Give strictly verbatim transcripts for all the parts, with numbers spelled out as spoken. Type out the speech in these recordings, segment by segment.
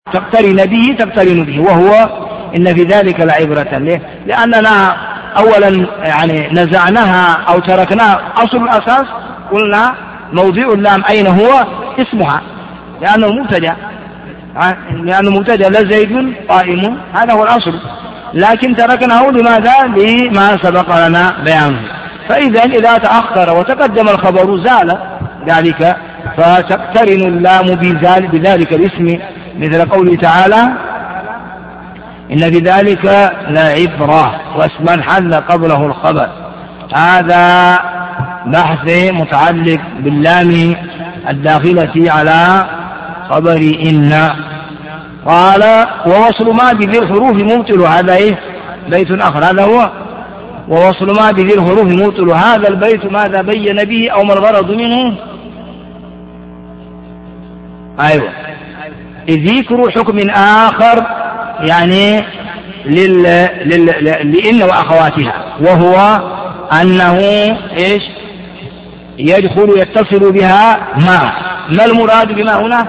تقترن به تقترن به، وهو إن في ذلك لعبرة. ليه؟ لأننا أولا يعني نزعناها أو تركناها أصل الأساس، قلنا موضع اللام أين هو؟ اسمها، لأنه مبتدأ، لأنه مبتدأ لا زيد قائم، هذا هو الأصل، لكن تركناه لماذا؟ لما سبق لنا بيانه. فإذا إذا تأخر وتقدم الخبر زال ذلك، فتقترن اللام بذلك الاسم، مثل قوله تعالى إن في ذلك لعبرة واسما حل قبله الخبر. هذا بحث متعلق باللام الداخلة على خبر إن. قال ووصل ما بذي الحروف مبطل، هذا إيه؟ بيت آخر، هذا هو ووصل ما بذي الحروف مبطل. هذا البيت ماذا بين به أو ما الغرض منه؟ أيوة، ذكر حكم آخر يعني لل... لل... لإن وأخواتها، وهو أنه إيش؟ يدخل يتصل بها ما. ما المراد بما هنا؟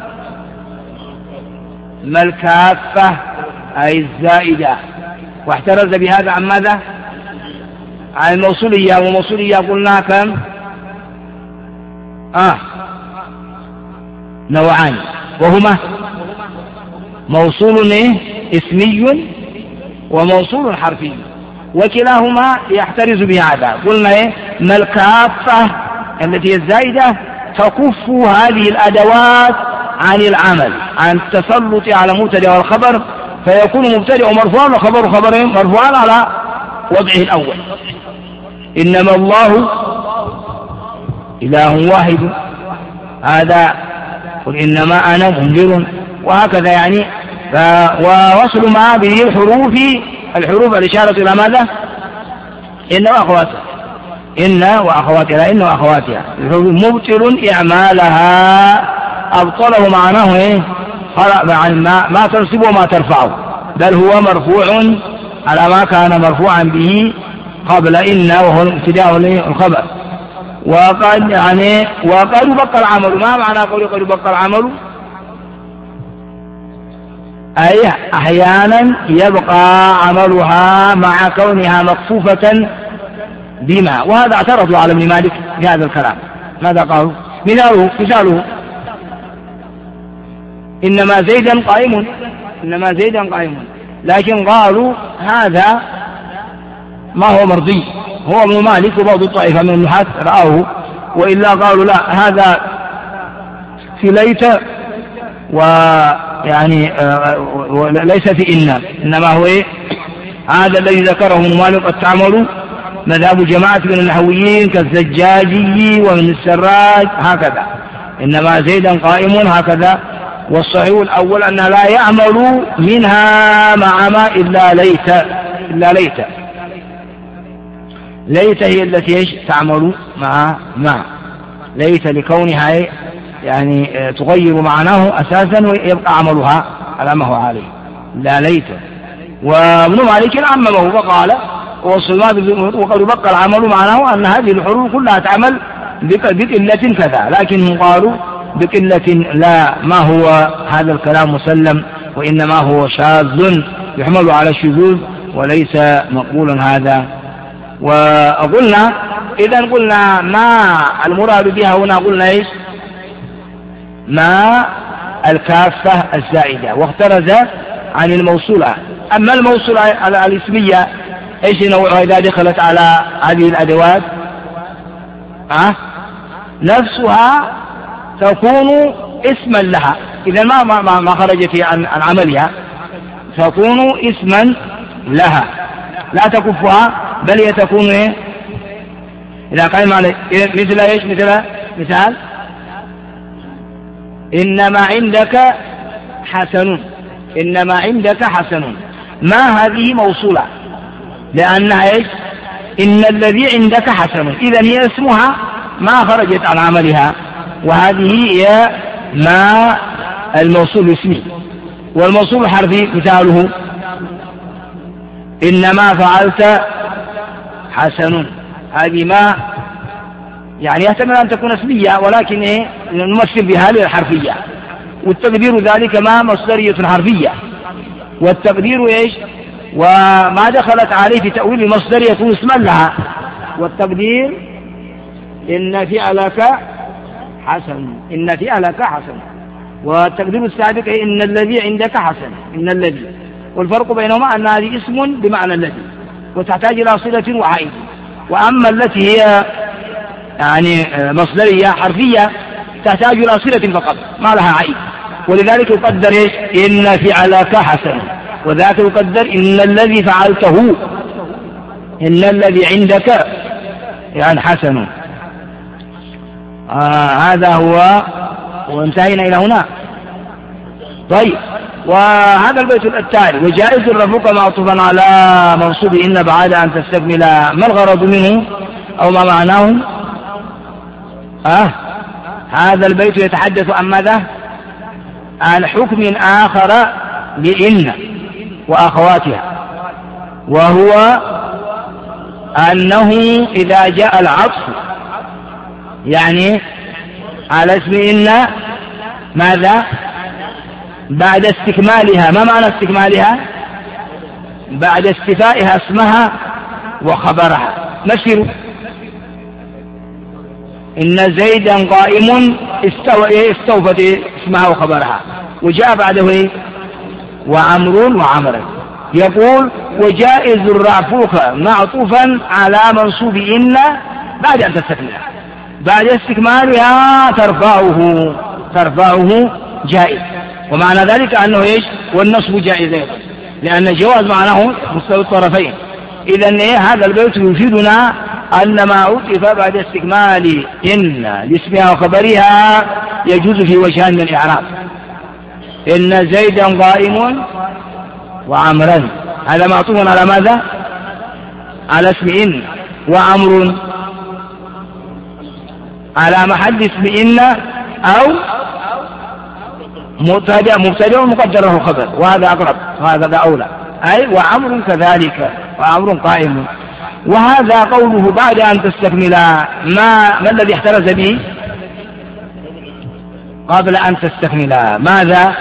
ما الكافة أي الزائدة، واحترز بهذا عن ماذا؟ عن الموصولية، وموصولية قلنا كم؟ آه نوعان، وهما موصول اسمي وموصول حرفي، وكلاهما يحترز بهذا. قلنا إيه؟ ما الكافة التي هي الزائدة تكف هذه الأدوات عن العمل، عن التسلط على مبتدأ والخبر، فيكون مبتدأ مرفوعا وخبر خبر مرفوعا على وضعه الأول. إنما الله إله واحد، هذا قل إنما أنا منذر، وهكذا يعني. ووصل ما به الحروف، الحروف الإشارة إلى ماذا؟ إن وأخواتها، إن وأخواتها، إن وأخواتها مبطل إعمالها، أبطله معناه إيه؟ ما, ما تنصب وما ترفعه، بل هو مرفوع على ما كان مرفوعا به قبل إن، وهو ابتداء الخبر. وقد يعني وقد يبقى العمل. ما معنى قول قد يبقى العمل؟ أي أحيانا يبقى عملها مع كونها مكفوفة بما. وهذا اعترضوا على ابن مالك في هذا الكلام. ماذا قالوا؟ مثاله مثاله إنما زيدا قائم، إنما زيدا قائم، لكن قالوا هذا ما هو مرضي. هو ابن مالك وبعض الطائفة من النحاة رأوه، وإلا قالوا لا، هذا في ليت ويعني آه ليس في إن، إنما هو إيه؟ هذا الذي ذكره ابن مالك قد تعمل مذهب جماعة من النحويين كالزجاجي ومن السراج هكذا، إنما زيدا قائم هكذا. والصحيح الأول أن لا يعمل منها مع ما إلا ليت، إلا ليت ليت هي التي ايش تعمل مع ما، ليت لكونها يعني تغير معناه أساسا ويبقى عملها على ما هو عليه، لا ليت. وابن مالك عممه فقال وقد بقى العمل معناه أن هذه الحروف كلها تعمل بقلة كذا، لكنهم قالوا بقلة لا، ما هو هذا الكلام مسلم، وإنما هو شاذ يحمل على الشذوذ وليس مقبولا هذا. وقلنا إذا قلنا ما المراد بها هنا، قلنا إيش؟ ما الكافة الزائدة، واخترز عن الموصولة. أما الموصولة الاسمية إيش نوعها إذا دخلت على هذه الأدوات؟ أه؟ نفسها تكون اسما لها، إذا ما ما ما خرجت عن عن عملها تكون اسما لها، لا تكفها، بل هي تكون إيه؟ إذا قال عليه مثل إيش؟ مثل مثال إنما عندك حسن، إنما عندك حسن، ما هذه موصولة لأنها إيش؟ إن الذي عندك حسن، إذا هي اسمها ما خرجت عن عملها، وهذه هي ما الموصول اسمي. والموصول الحرفي مثاله إنما فعلت حسن، هذه ما يعني يحتمل أن تكون اسمية، ولكن إيه نمثل بها للحرفية. والتقدير ذلك ما مصدرية حرفية، والتقدير إيش؟ وما دخلت عليه في تأويل المصدر يكون اسما لها. والتقدير إن فعلك حسن، إن فعلك حسن. والتقدير السابق إن الذي عندك حسن، إن الذي. والفرق بينهما أن هذه اسم بمعنى الذي وتحتاج إلى صلة وعائد، وأما التي هي يعني مصدرية حرفية تحتاج إلى صلة فقط ما لها عائد، ولذلك يقدر إيش؟ إن فعلك حسن، وذاك يقدر إن الذي فعلته، إن الذي عندك يعني حسن. آه هذا هو، وانتهينا إلى هنا. طيب، وهذا البيت التالي وجائز رفعك معطوفا على منصوب إن بعد أن تستكمل ما الغرض منه أو ما معناه. آه هذا البيت يتحدث عن ماذا؟ عن حكم آخر لإن وأخواتها، وهو أنه إذا جاء العطف يعني على اسم إن ماذا؟ بعد استكمالها. ما معنى استكمالها؟ بعد استفائها اسمها وخبرها. مثل إن زيدا قائم استوفت اسمها وخبرها، وجاء بعده إيه؟ وعمر وعمرا. يقول وجائز رفعك معطوفا على منصوب إن بعد أن تستكملها، بعد استكمالها ترفعه ترفعه جائز. ومعنى ذلك أنه إيش؟ والنصب جائز أيضا، لأن الجواز معناه مستوى الطرفين. إذن إيه؟ هذا البيت يفيدنا أن ما عطف بعد استكمال إن لاسمها وخبرها يجوز في وجهان من الإعراب. إن زيدا قائم وعمرا، هذا معطوف على ماذا؟ على اسم إن. وعمر على محل اسم إن أو مبتدأ مبتدأ مقدر له خبر، وهذا أقرب وهذا أولى. أي وعمر كذلك، وعمر قائم. وهذا قوله بعد أن تستكمل ما ما الذي احترز به قبل أن تستكمل ماذا؟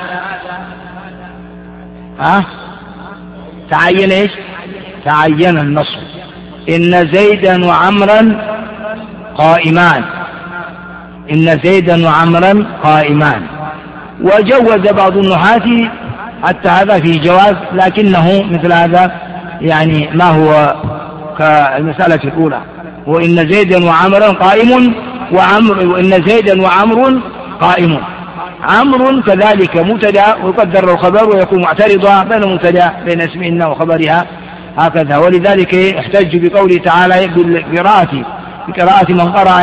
أه؟ تعين إيش؟ تعين النصب. إن زيدا وعمرا قائمان، إن زيدا وعمرا قائمان. وجوز بعض النحاة حتى هذا في جواز، لكنه مثل هذا يعني ما هو كالمسألة الأولى. وإن زيدا وعمرا قائم، وعمر وإن زيدا وعمر قائم. عمر كذلك مبتدأ ويقدر له خبر ويكون معترضا بين مبتدأ بين اسم إن وخبرها هكذا. ولذلك احتج بقوله تعالى بالقراءة بقراءة من قرأ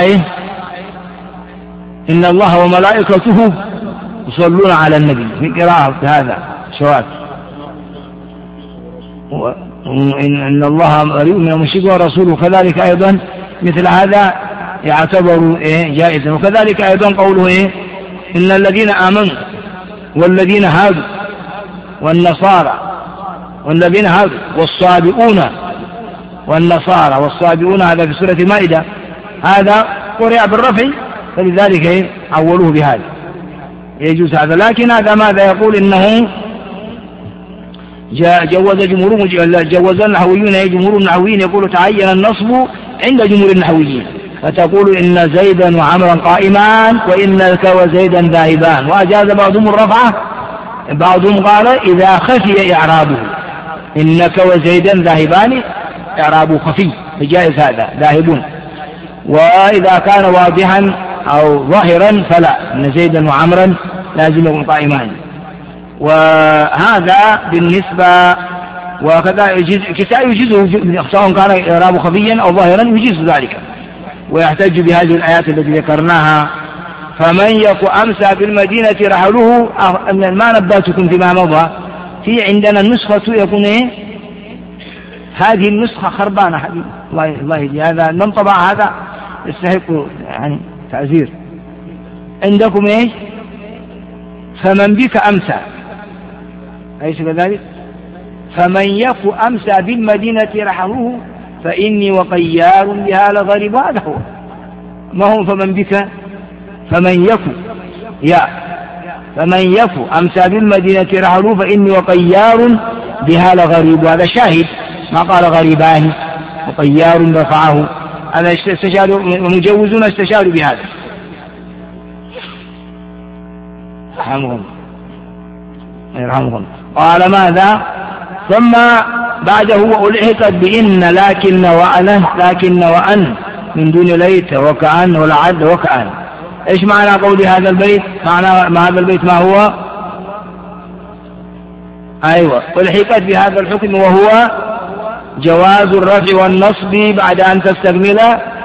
إن الله وملائكته يصلون على النبي، في قراءة هذا شواذ. إن الله بريء من المشركين ورسوله، كذلك أيضا مثل هذا يعتبر إيه جائزا. وكذلك أيضا قوله إيه إن الذين آمنوا والذين هادوا والنصارى والذين هادوا والصابئون والنصارى والصابئون، هذا في سورة المائدة، هذا قرئ بالرفع، فلذلك إيه عولوه بهذا يجوز هذا. لكن هذا ماذا يقول؟ إنه جوز جمهور جوز النحويون، جمهور النحويين يقول تعين النصب عند جمهور النحويين، فتقول إن زيدا وعمرا قائمان وإنك وزيدا ذاهبان. وأجاز بعضهم الرفعة، بعضهم قال إذا خفي إعرابه إنك وزيدا ذاهبان إعرابه خفي فجائز هذا ذاهبون. وإذا كان واضحا أو ظاهرا فلا، إن زيدا وعمرا لازم يكون قائمان. وهذا بالنسبة. وكذا كساء يجيزه سواء كان إعرابه خفيا أو ظاهرا يجيز ذلك. ويحتج بهذه الآيات التي ذكرناها: فمن يك أمسى بالمدينة رحله. ما نباتكم فيما مضى. في عندنا النسخة يكون إيه؟ هذه النسخة خربانة حبيبي، الله الله يجي هذا من طبع هذا يستحق يعني تعزير. عندكم إيش؟ فمن بك أمسى، أليس كذلك؟ فمن يك أمسى بالمدينة رحله فإني وقيار بها لغريب. هذا هو، ما هو فمن بك، فمن يك يا فمن يفو أمسى بالمدينة رحلوا فإني وطيار بها لغريب. هذا شاهد، ما قال غريبان وطيار رفعه، هذا استشهاد ومجوزون استشهدوا بهذا. يرحمهم يرحمهم. قال ماذا؟ ثم بعده وألحقت بإن لكن وأن لكن وأن من دون ليت وكأن ولعل وكأن. إيش معنى قول هذا البيت؟ معنى ما هذا البيت ما هو؟ أيوة، ألحقت بهذا الحكم وهو جواز الرفع والنصب بعد أن تستكمل،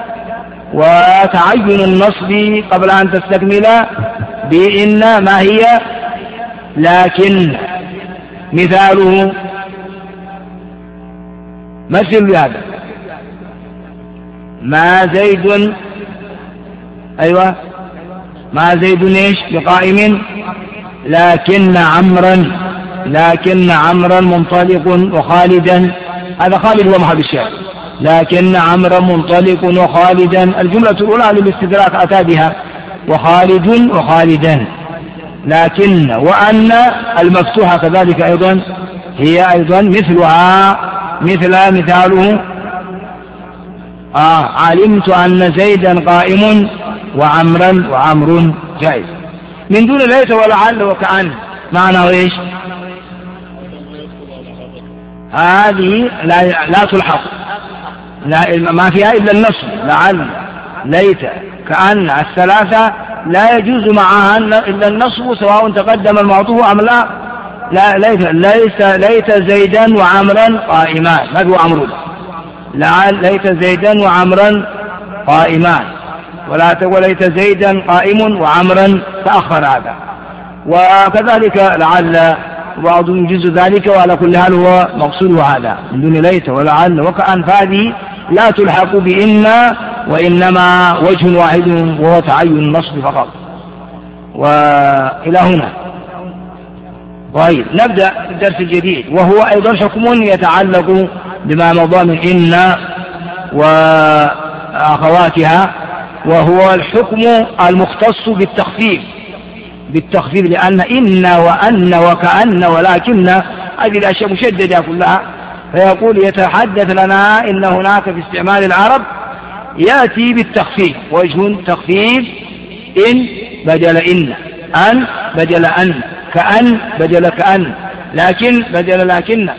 وتعين النصب قبل أن تستكمل بإن ما هي لكن. مثاله مثل بهذا ما زيد، أيوة ما زيد إيش بقائم لكن عمرا لكن عمرا منطلق وخالدا. هذا خالد هو محل الشاهد، لكن عمرا منطلق وخالدا. الجملة الأولى للاستدراك أتى بها وخالد وخالدا. لكن وأن المفتوحة كذلك أيضا هي أيضا مثلها، مثل مثاله آه علمت أن زيدا قائم وعمرا وعمر جائز. من دون ليس ولعل وكأن معنى إيش؟ هذه لا, لا تلحق، لا ما فيها إلا النصب، لعل ليت كأن الثلاثة لا يجوز معها إلا النصب سواء تقدم المعطوف أم لا. لا ليت ليس ليت زيدا وعمرا قائمان، ما هو عمرو، لعل ليت زيدا وعمرا قائمان، ولا تقول ليت زيدا قائم وعمرا تأخر هذا. وكذلك لعل بعض يجوز ذلك، وعلى كل حال هو مقصود هذا من دون ليت ولعل وكأن. فهذه لا تلحق بإن، وإنما وجه واحد وهو تعين النصب فقط. وإلى هنا. طيب نبدأ الدرس الجديد، وهو أيضا حكم يتعلق بما مضى من إن وأخواتها، وهو الحكم المختص بالتخفيف بالتخفيف لأن إن وأن وكأن ولكن هذه الأشياء مشددة كلها. فيقول يتحدث لنا إن هناك في استعمال العرب يأتي بالتخفيف، وجه تخفيف إن بدل إن، أن بدل أن، كأن بدل كأن، لكن بدل لكن.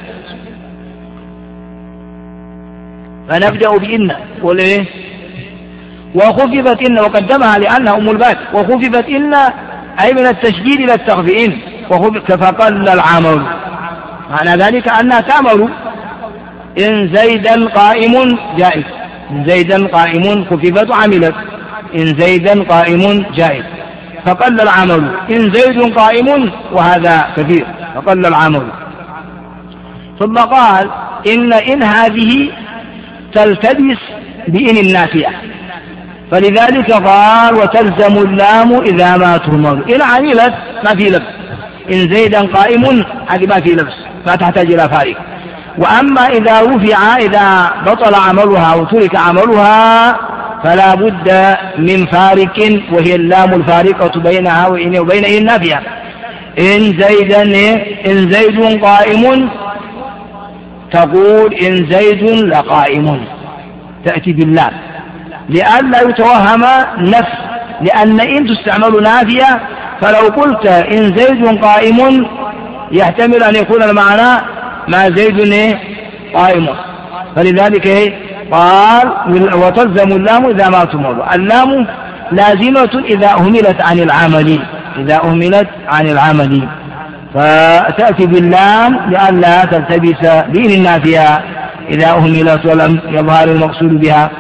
فنبدأ بإن وليه وخففت إن وقدمها لأنها أم الباب. وخففت إن أي من التشديد إلى التخفيف، فقل العمل، معنى ذلك أنها تعمل. إن زيدا قائم جائز، إن زيدا قائم خففت عملت، إن زيدا قائم جائز فقل العمل. إن زيد قائم وهذا كثير فقل العمل. ثم قال إن إن هذه تلتبس بإن النافية، فلذلك قال وتلزم اللام إذا ما تهمل. إن عملت ما في لبس، إن زيدا قائم هذه ما في لبس ما تحتاج إلى فارق. وأما إذا رفع إذا بطل عملها وترك عملها فلا بد من فارق، وهي اللام الفارقة بينها وبين إن النافية. إن زيدا إن زيد قائم تقول إن زيد لقائم، تأتي باللام لئلا يتوهم نفس، لأن إن تستعمل نافية. فلو قلت إن زيد قائم يحتمل أن يكون المعنى ما زيد قائم، فلذلك قال وتلزم اللام إذا ما تمر. اللام لازمة إذا أهملت عن العمل، إذا أهملت عن العمل فتأتي باللام لئلا تلتبس بإن النافية إذا أهملت ولم يظهر المقصود بها.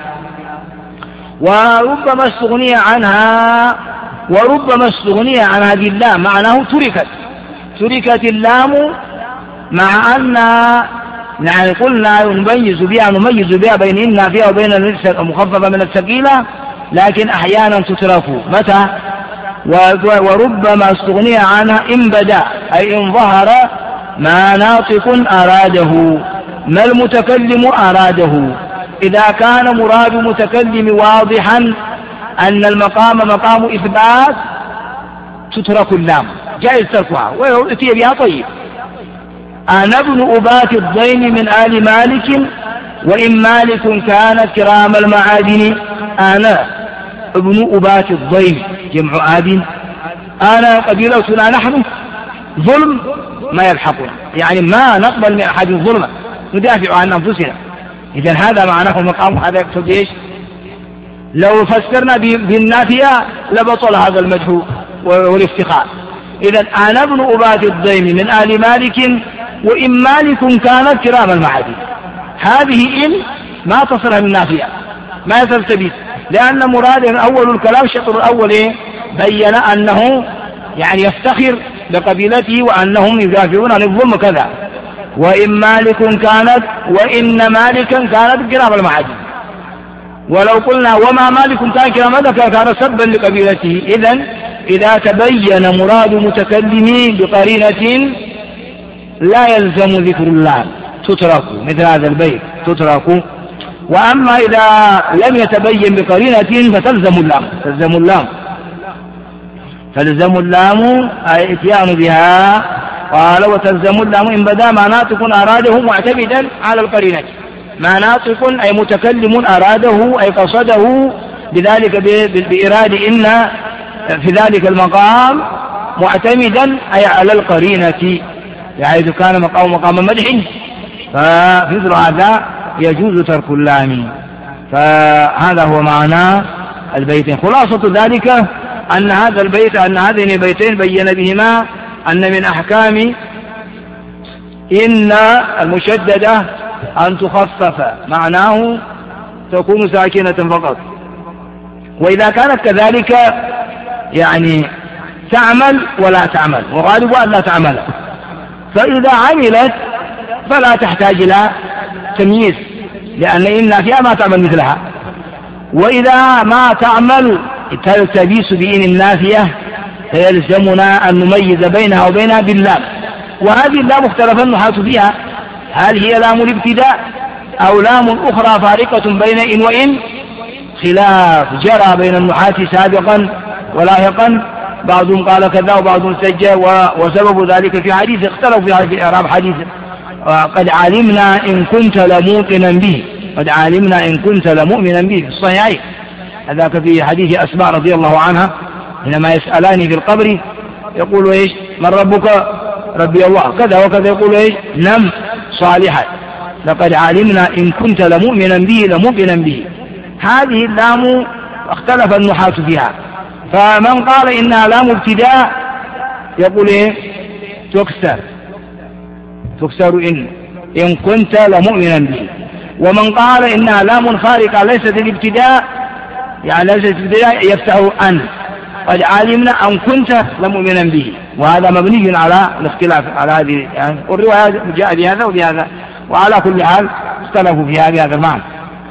وربما استغني عنها وربما استغني عن هذه اللام، معناه تركت تركت اللام، مع أن يعني قلنا نميز بها نميز بها بين النافية وبين المخففة من الثقيلة، لكن أحيانا تترك. متى؟ وربما استغني عنها إن بدا، أي إن ظهر ما ناطق أراده، ما المتكلم أراده. إذا كان مراد متكلم واضحا أن المقام مقام إثبات تترك اللام، جائز تركها ولو أتي بها طيب. أنا ابن أبات الضيم من آل مالك وإن مالك كانت كرام المعادن. أنا ابن أبات الضيم جمع آد، أنا قبيلتنا نحن ظلم ما يلحقنا، يعني ما نقبل من أحد الظلم، ندافع عن أنفسنا. إذن هذا معناه المقام، هذا يقصد إيش؟ لو فسرنا بالنافية لبطل هذا المدح والافتخار. إذن أنا ابن أبات الضيم من آل مالك وإن مالك كانت كرام المعادن، هذه إن ما تصلها من نافية، ما تلتبس، لأن مراده أول الكلام الشطر الأول إيه؟ بين أنه يعني يفتخر بقبيلته وأنهم يدافعون عن الظلم كذا. وإن مالك كانت وإن مالكا كانت كرام المعادن، ولو قلنا وما مالك كان كرام المعادن كان سبا لقبيلته. إذن إذا تبين مراد متكلمين بقرينة لا يلزم ذكر الله تترك، مثل هذا البيت تترك. وأما إذا لم يتبين بقرينة فتلزم اللام، تلزم اللام تلزم اللام أي اتيان بها. قال وتلزم اللام إن بدا ما ناطق أراده معتمدا على القرينة، ما ناطق أي متكلم أراده أي قصده بذلك بإراد إن في ذلك المقام معتمدا أي على القرينة، يعني إذا كان مقام مقام مدح فمثل هذا يجوز ترك اللام. فهذا هو معنى البيتين. خلاصة ذلك أن هذا البيت أن هذين البيتين بين بهما أن من أحكام إن المشددة أن تخفف، معناه تكون ساكنة فقط، وإذا كانت كذلك يعني تعمل ولا تعمل، وغالب أن لا تعمل. فإذا عملت فلا تحتاج إلى تمييز، لأن إن فيها ما تعمل مثلها. وإذا ما تعمل التلبيس بإن النافية فيلزمنا أن نميز بينها وبينها باللام. وهذه اللام اختلف النحاة فيها، هل هي لام الابتداء أو لام أخرى فارقة بين إن وإن؟ خلاف جرى بين النحاة سابقا ولاحقا، بعضهم قال كذا وبعضهم سجى، وسبب ذلك في حديث اختلفوا في إعراب حديث قد علمنا إن كنت لموقنا به، قد علمنا إن كنت لمؤمنا به في الصحيحين. هذاك في حديث أسماء رضي الله عنها حينما يسألاني في القبر يقول إيش؟ من ربك؟ ربي الله. كذا وكذا يقول إيش؟ نم صالحا. لقد علمنا إن كنت لمؤمنا به لمؤمنا به. هذه اللام اختلف النحاة فيها، فمن قال إنها لام ابتداء يقول إيه؟ تكسر تكسر إن إن كنت لمؤمنا به. ومن قال إنها لام خارقة ليست الابتداء، يعني ليست الابتداء، يفتح أن قد علمنا أن كنت لمؤمنا به، وهذا مبني على الاختلاف على هذه يعني، والرواية جاء بهذا وبهذا، وعلى كل حال اختلفوا في هذا المعنى.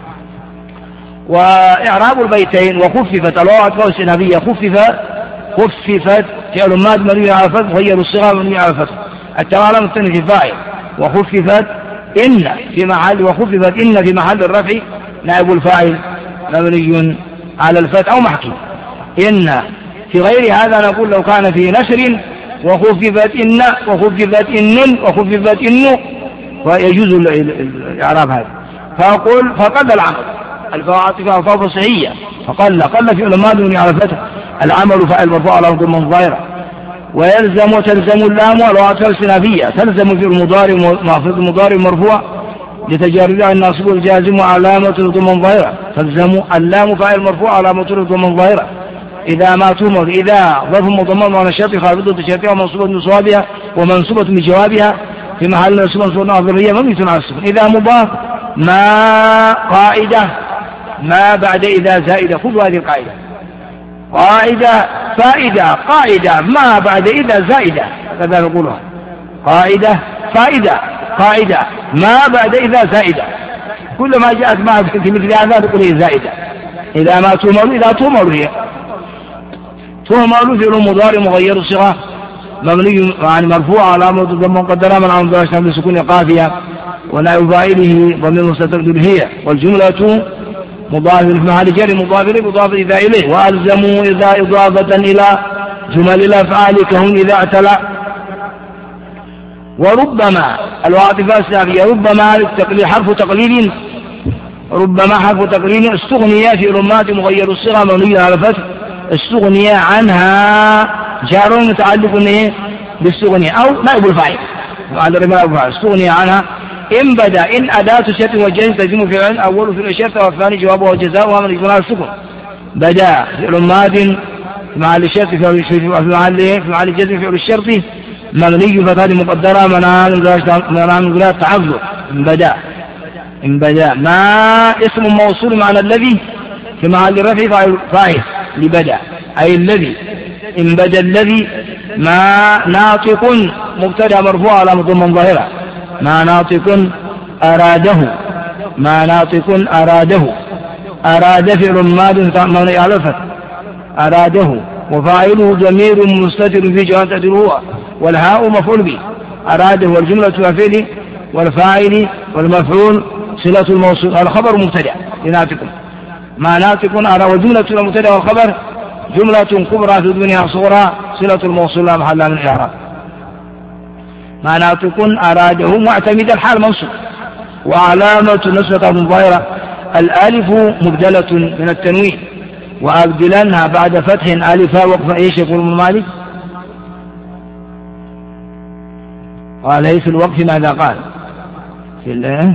وإعراب البيتين وخففت الواو والسنابية خفف خففت فعل ماض مبني على الفتح غير الصيغة مبني على الفتح، التمام الثاني في فاعل، وخففت إن في محل وخففت إن في محل الرفع نائب الفاعل مبني على الفتح أو محكي. إن في غير هذا نقول لو كان في نشر وخففت إن وخففت إن وخففت إن فيجوز الإعراب هذا. فأقول فقد العمل الفاعل فاء صحية، فقل قل في علماء مبني على الفتح، العمل فاعل مرفوع على ضم ظاهرة. ويلزم وتلزم اللام والواو السنافية، تلزم في المضارع في المضارع مرفوع لتجاردها الناصب والجازم علامة ضم ظاهرة، تلزم اللام فاعل مرفوع علامة ضم ظاهرة إذا ما تمر، إذا ظرف مضمر ونشاط خافضة تشاطها ومنصوبة بصوابها ومنصوبة بجوابها في محل نصب منصوب ظرفية مبني على السكون. إذا مضاف ما قاعدة ما بعد إذا زائدة، خذوا هذه القاعدة، قاعدة فائدة قاعدة ما بعد إذا زائدة، هكذا نقولها، قاعدة فائدة قاعدة ما بعد إذا زائدة، كل ما جاءت ما في مثل هذا نقول هي زائدة. إذا ما تؤمر إذا تؤمر هي تؤمر في المضارع مغير الصيغة مبني يعني مرفوع علامة ضم مقدرة من عمد الله بسكون قافية، ونائب فاعله ضمير مستتر هي، والجملة مضاف في محل جر مضاف إليه مضاف إذا إليه. وألزموا إذا إضافة إلى جمل الأفعال كهن إذا اعتلى. وربما العاطفة السابية ربما التقليل حرف تقليل، ربما حرف تقليل استغني في رمات مغير الصيغة مبني على الفتح، استغني عنها جار متعلق بالاستغنية أو نائب الفاعل استغني عنها. إن بدا إن أداة شرط وجزم تجزم فعل أول في الشرط والثاني جوابه وجزاؤها من إجمال السكن. بدا فعل ماض في محل الشرط في محل في محل الجزم فعل الشرط مبني فتاة مقدرة منع من قراءة التعذر. إن بدا إن بدا ما اسم موصول معنى الذي في محل رفع فاعل لبدا أي الذي. إن بدا الذي ما ناطق مبتدأ مرفوع على ضمن ظاهرة ما ناطق أراده ما ناطق أراده أراد فعل ماض مبني على الفتح أراده وفاعله ضمير مستتر في جواب تقديره هو والهاء مفعول به. أراده والجملة فعل والفاعل والمفعول صلة الموصول الخبر مبتدأ لناطق ما ناطق أرى والجملة المبتدأ والخبر جملة كبرى في الدنيا صغرى صلة الموصول لا محل من الإعراب. ما ناطق أراده معتمد الحال منصوب وعلامة نصبة ظاهرة الألف مبدلة من التنوين وأبدلنها بعد فتح ألفا وقف إيش يقول ابن مالك وليس الوقف ماذا قال في الله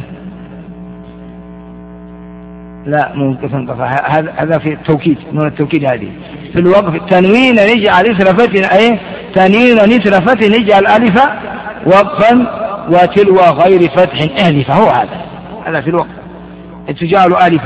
لا ممكن هذا هذا في التوكيد من التوكيد هذه في الوقف التنوين نجعل إثر فتح أي تنوين إثر فتح نجعل ألف وقفا وتلو غير فتح ألف هو هذا هذا في الوقف تجعل ألفا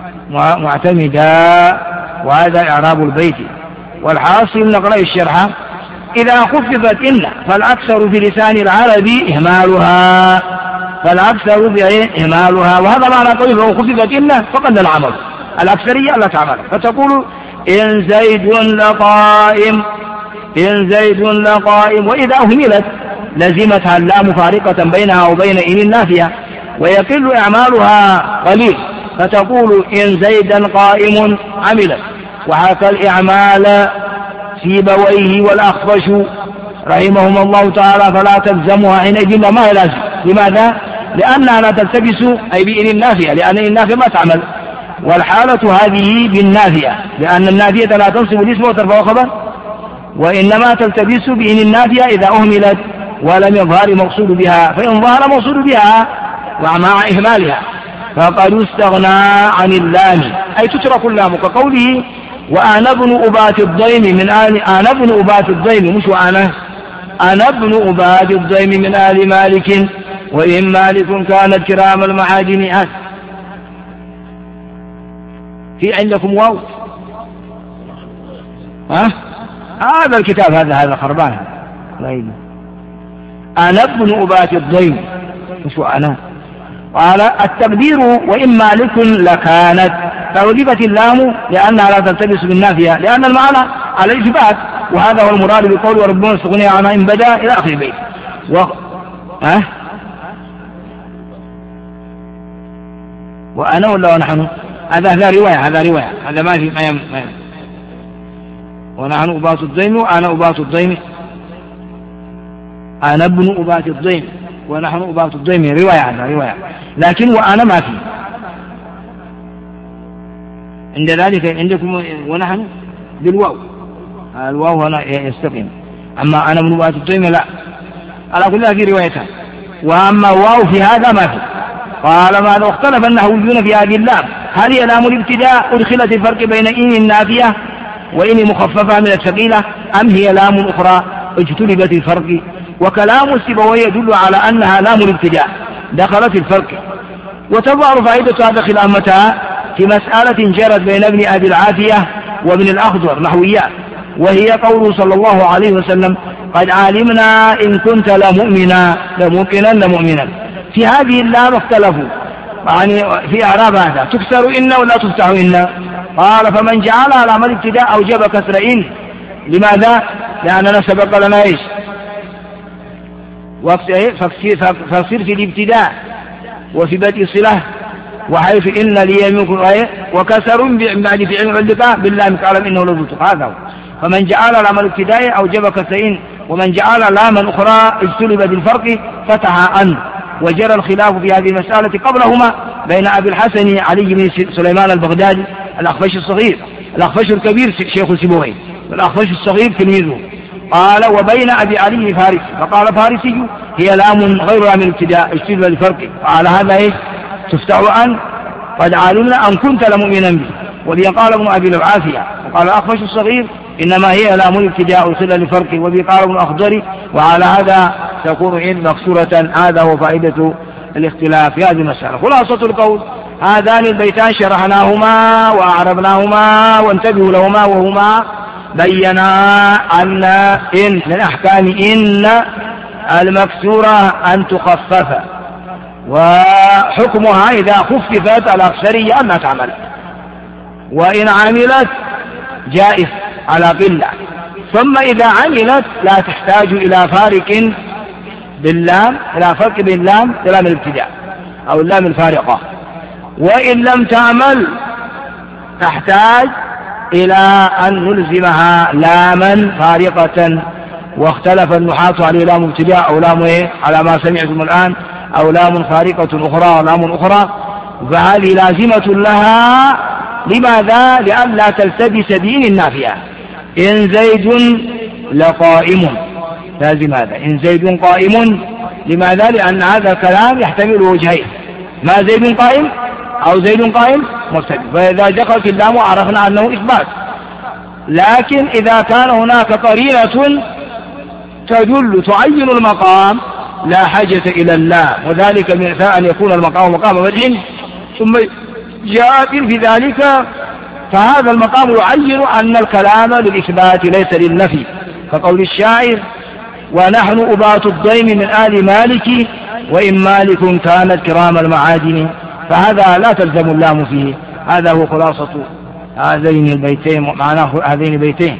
معتمدا وهذا إعراب البيت. والحاصل نقرأ الشرح إذا خففت إن فالأكثر في لسان العربي إهمالها فالأكثر بإهمالها وهذا معنى قوله لو خففت إن فقد العمل الأكثرية لا تعمل فتقول إن زيد لقائم إن زيد لقائم. وإذا أهملت لزمتها اللام فارقة بينها وبين إن النافية ويقل إعمالها قليل فتقول إن زيدا قائم عملت. وحكى الإعمال سيبويه والأخفش رحمهم الله تعالى فلا تلزمها حينئذ ما هي لازم. لماذا؟ لأنها لا تلتبس أي بإن النافية لأن النافية ما تعمل والحالة هذه بالنافية لأن النافية لا تنصب الاسم وترفع خبر وإنما تلتبس بإن النافية إذا أهملت ولم يظهر مقصود بها فإن ظهر مقصود بها ومع إهمالها فقد استغنى عن اللام أي تترك اللام كقوله وأنا ابن أبات الضيم من آل أنا ابن أبات الضيم مش وأنا أنا ابن أبات الضيم من آل مالك وإن مالك كانت كرام المعادن أس. في عندكم واو ها هذا الكتاب هذا هذا خربان أنا ابن أبات الضيم مش وأنا. قال التقدير وإن مالك لكانت فوجبت اللام لأنها لا تلتبس بالنافية لأن المعنى على الإثبات وهذا هو المراد بقول وربنا استغني عنها إن بدا إلى آخر البيت. و... أه؟ وأنا ولا ونحن هذا هذا رواية هذا رواية هذا ما في ما يم... ما يم... ونحن أبات الضيم وأنا أبات الضيم أنا ابن أبات الضيم ونحن أبات الضيم رواية هذا رواية لكن وأنا ما في عند ذلك عندكم ونحن بالواو الواو هنا يستقيم أما أنا ابن أبات الضيم لا على كل في روايتها وأما واو في هذا ما في. قال ما لو اختلف النحويون في هذه اللام هل هي لام الابتداء أدخلت الفرق بين إن النافية وإن مخففة من الثقيلة أم هي لام أخرى اجتلبت الفرق. وكلام السيبويه يدل على أنها لام الابتداء دخلت الفرق. وتظهر فائدة هذا خلافها في مسألة جرت بين ابن أبي العافية وابن الأخضر نحويات وهي قوله صلى الله عليه وسلم قد علمنا إن كنت لمؤمنا لمؤمنا لمؤمنا. في هذه اللام اختلفوا يعني في إعراب هذا تكسر إن ولا تفتح إن. قال فمن جعلها لام الابتداء أوجب كسر إن. لماذا؟ لأننا سبق لنا إيش فاكسر في الابتداء وفي بدء الصلة وحيث إن لي منكم آية وكسر بعد فعل علقة بالله تعلم إنه لذو هذا. فمن جعل لام الابتدائي أوجب كسرين، ومن جعل لاما أخرى اجتلب بالفرق فتح أن. وجرى الخلاف في هذه المسألة قبلهما بين أبي الحسن علي بن سليمان البغدادي الأخفش الصغير، الأخفش الكبير شيخ سيبويه، والأخفش الصغير تلميذه، قال وبين أبي علي فارسي، فقال فارسي هي لام غير لام الابتداء اجتلب بالفرق، وعلى هذا إيه تفتح أن قد علمنا أن كنت لمؤمنا به. وبي قال ابن أبي العافية وقال الأخفش الصغير إنما هي لام الابتداء أرسل لفرق، وبي قال ابن أخضري وعلى هذا تكون إن مكسورة. هذا هو فائدة الاختلاف في هذه المسألة. خلاصة القول هذان البيتان شرحناهما وأعربناهما وانتبهوا لهما، وهما بينا أن إن من أحكام إن المكسورة أن تخفف، وحكمها إذا خففت الأكثرية أنها تعمل، وإن عملت جائز على قلة، ثم إذا عملت لا تحتاج إلى فارق باللام، إلى فرق بين اللام ولام الابتداء أو اللام الفارقة. وإن لم تعمل تحتاج إلى أن نلزمها لاما فارقة، واختلف النحاة على لام ابتداء أو لام إيه على ما سمعتم الآن، أو لام فارقة أخرى ولام أخرى، فهذه لازمة لها. لماذا؟ لئلا تلتبس دين النافية. إن زيد لقائم، لازم هذا إن زيد قائم. لماذا؟ لأن هذا الكلام يحتمل وجهين، ما زيد قائم أو زيد قائم مبتدأ، فإذا دخلت اللام عرفنا أنه إثبات. لكن إذا كان هناك قرينة تدل تعين المقام لا حاجة إلى اللام، وذلك من أن يكون المقام مقام مدح ثم جاء في ذلك، فهذا المقام يعين أن الكلام للإثبات ليس للنفي، كقول الشاعر ونحن أبات الضيم من آل مالك وإن مالك كانت كرام المعادن، فهذا لا تلزم اللام فيه. هذا هو خلاصة هذين البيتين، معناه هذين البيتين.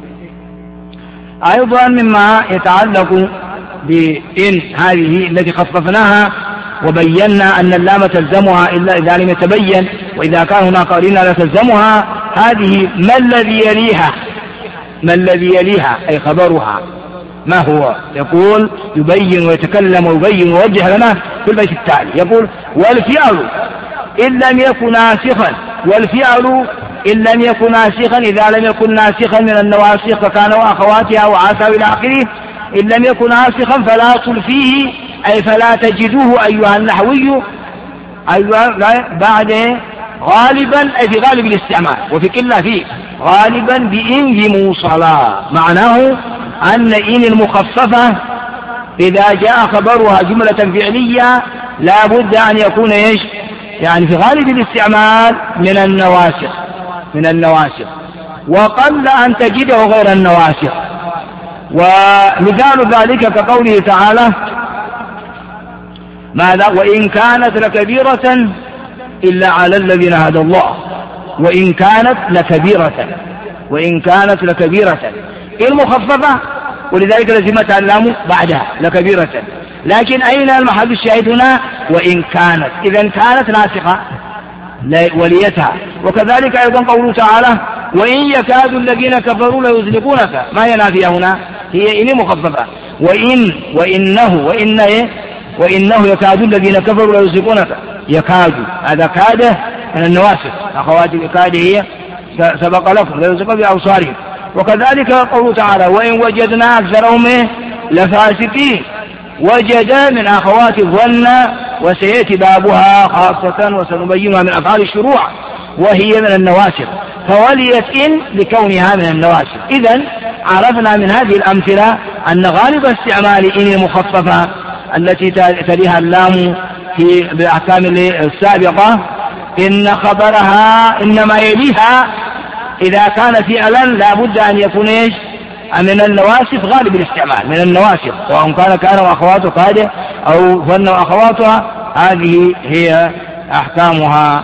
أيضا مما يتعلق بإن هذه التي خففناها وبينا أن اللام تلزمها إلا إذا لم يتبين، وإذا كان هناك قرينة لا تلزمها، هذه ما الذي يليها، ما الذي يليها أي خبرها ما هو؟ يقول يبين ويتكلم ويبين ويوجه لنا في البيت التالي، يقول والفعل إن لم يكن ناسخا، والفعل إن لم يكن ناسخا إذا لم يكن ناسخا من النواسخ فكان وأخواتها وعسى إلى آخره، إن لم يكن ناسخا فلا تلفيه أي فلا تجدوه أيها النحوي أيها بعد غالبا أي في غالب الاستعمال، وفي كلا فيه غالبا بإن بموصلا، معناه أن إن المخففة إذا جاء خبرها جملة فعلية لا بد أن يكون إيش يعني في غالب الاستعمال من النواسخ، من النواسخ، وقل أن تجده غير النواسخ. ومثال ذلك كقوله تعالى ماذا؟ وإن كانت لكبيرة إلا على الذين هدى الله، وإن كانت لكبيرة، وإن كانت لكبيرة المخففة، ولذلك لزمتها اللام بعدها لكبيرة. لكن أين المحل الشاهد هنا؟ وإن كانت، إذا كانت ناسخة وليتها. وكذلك أيضا قوله تعالى وإن يكاد الذين كفروا ليزلقونك، ما هي نافية هنا؟ هي إن مخففة. وإن وإنه وإن إيه؟ وإنه يكاد الذين كفروا ليزلقونك، يكاد هذا كاد من النواسخ، أخوات الكاد هي سبق لكم ليزلق بأبصارهم. وكذلك قوله تعالى وإن وجدنا أكثرهم لفاسقين، وجد من أخوات الظن وسيأتي بابها خاصة وسنبينها من أفعال الشروع وهي من النواسخ، فوليت إن لكونها من النواسخ. إذن عرفنا من هذه الأمثلة أن غالب استعمال إن المخففة التي تليها اللام في الأحكام السابقة إن خبرها إنما يليها إذا كان فعلا لا بد أن يكون إيش من النواسخ غالب الاستعمال، من النواسخ، وإن كان كان وأخواته قادة أو ظن وأخواتها، هذه هي أحكامها.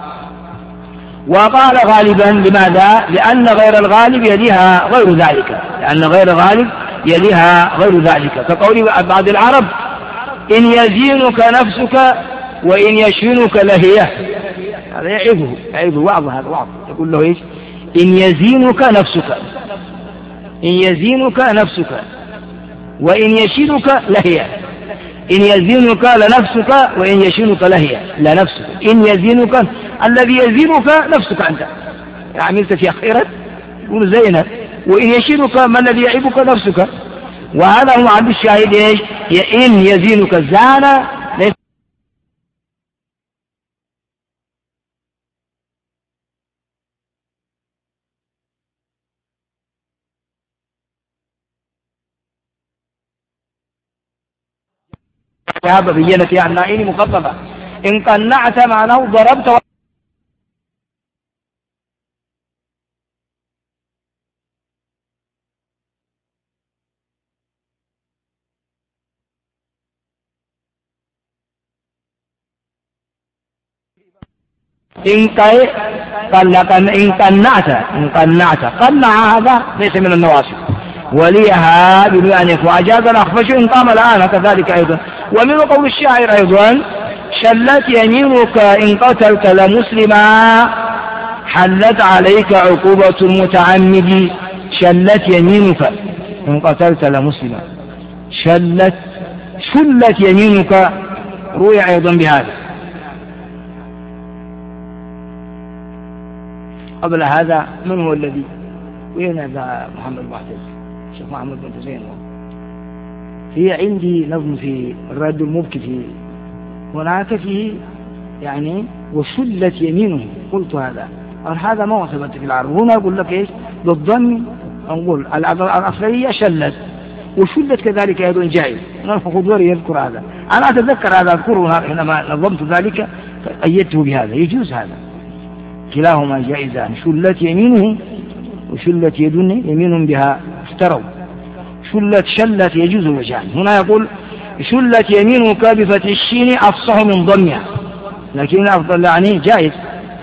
وقال غالبا لماذا؟ لأن غير الغالب يليها غير ذلك، لأن غير الغالب يليها غير ذلك، كقول بعض العرب إن يزينك نفسك وإن يشينك لهيه، هذا يعيبه، يعيبه وعظ، هذا وعظ، يقول له إيش؟ إن يزينك نفسك، إن يزينك نفسك وإن يشينك لهي. إن يزينك لنفسك وإن يشينك لهي لنفسك. إن يزينك الذي يزينك نفسك أنت، عملت فيها خيرا يقول زينة، وإن يشينك ما الذي يعيبك نفسك. وهذا هو عند الشاهد إيش؟ إن يزينك زان ليس هذا بينة يعني نائين مخففة. إن قنعت معناه ضربت و... إن قنعت إن قنعت إن قنعت قنع هذا ليس من النواصب، وليها بما أن يكون أجاز الأخفش إن قام الآن كذلك أيضا. ومن قول الشاعر أيضا شلت يمينك إن قتلت لمسلما حلت عليك عقوبة المتعمد. شلت يمينك إن قتلت لمسلما، شلت شلت يمينك روي أيضا بهذا. قبل هذا من هو الذي وين هذا؟ محمد معتز، الشيخ محمد بن حسين. في عندي نظم في الرد المبكي في هناك فيه يعني وشلت يمينه، قلت هذا قال هذا ما وصفت في العرب. هنا أقول لك إيش بالضم، نقول الأصلية شلت وشلت كذلك أيضا جائز. الخضوري يذكر هذا، أنا أتذكر هذا أذكره حينما نظمت ذلك أيدته بهذا، يجوز هذا كلاهما جائزان. شلت يمينه وشلت يدن يمين بها افتروا. شلت شلت يجوز وجهان. هنا يقول شلت يمينك بفتح الشين أفصح من ضمها، لكن أفضل يعني جائز.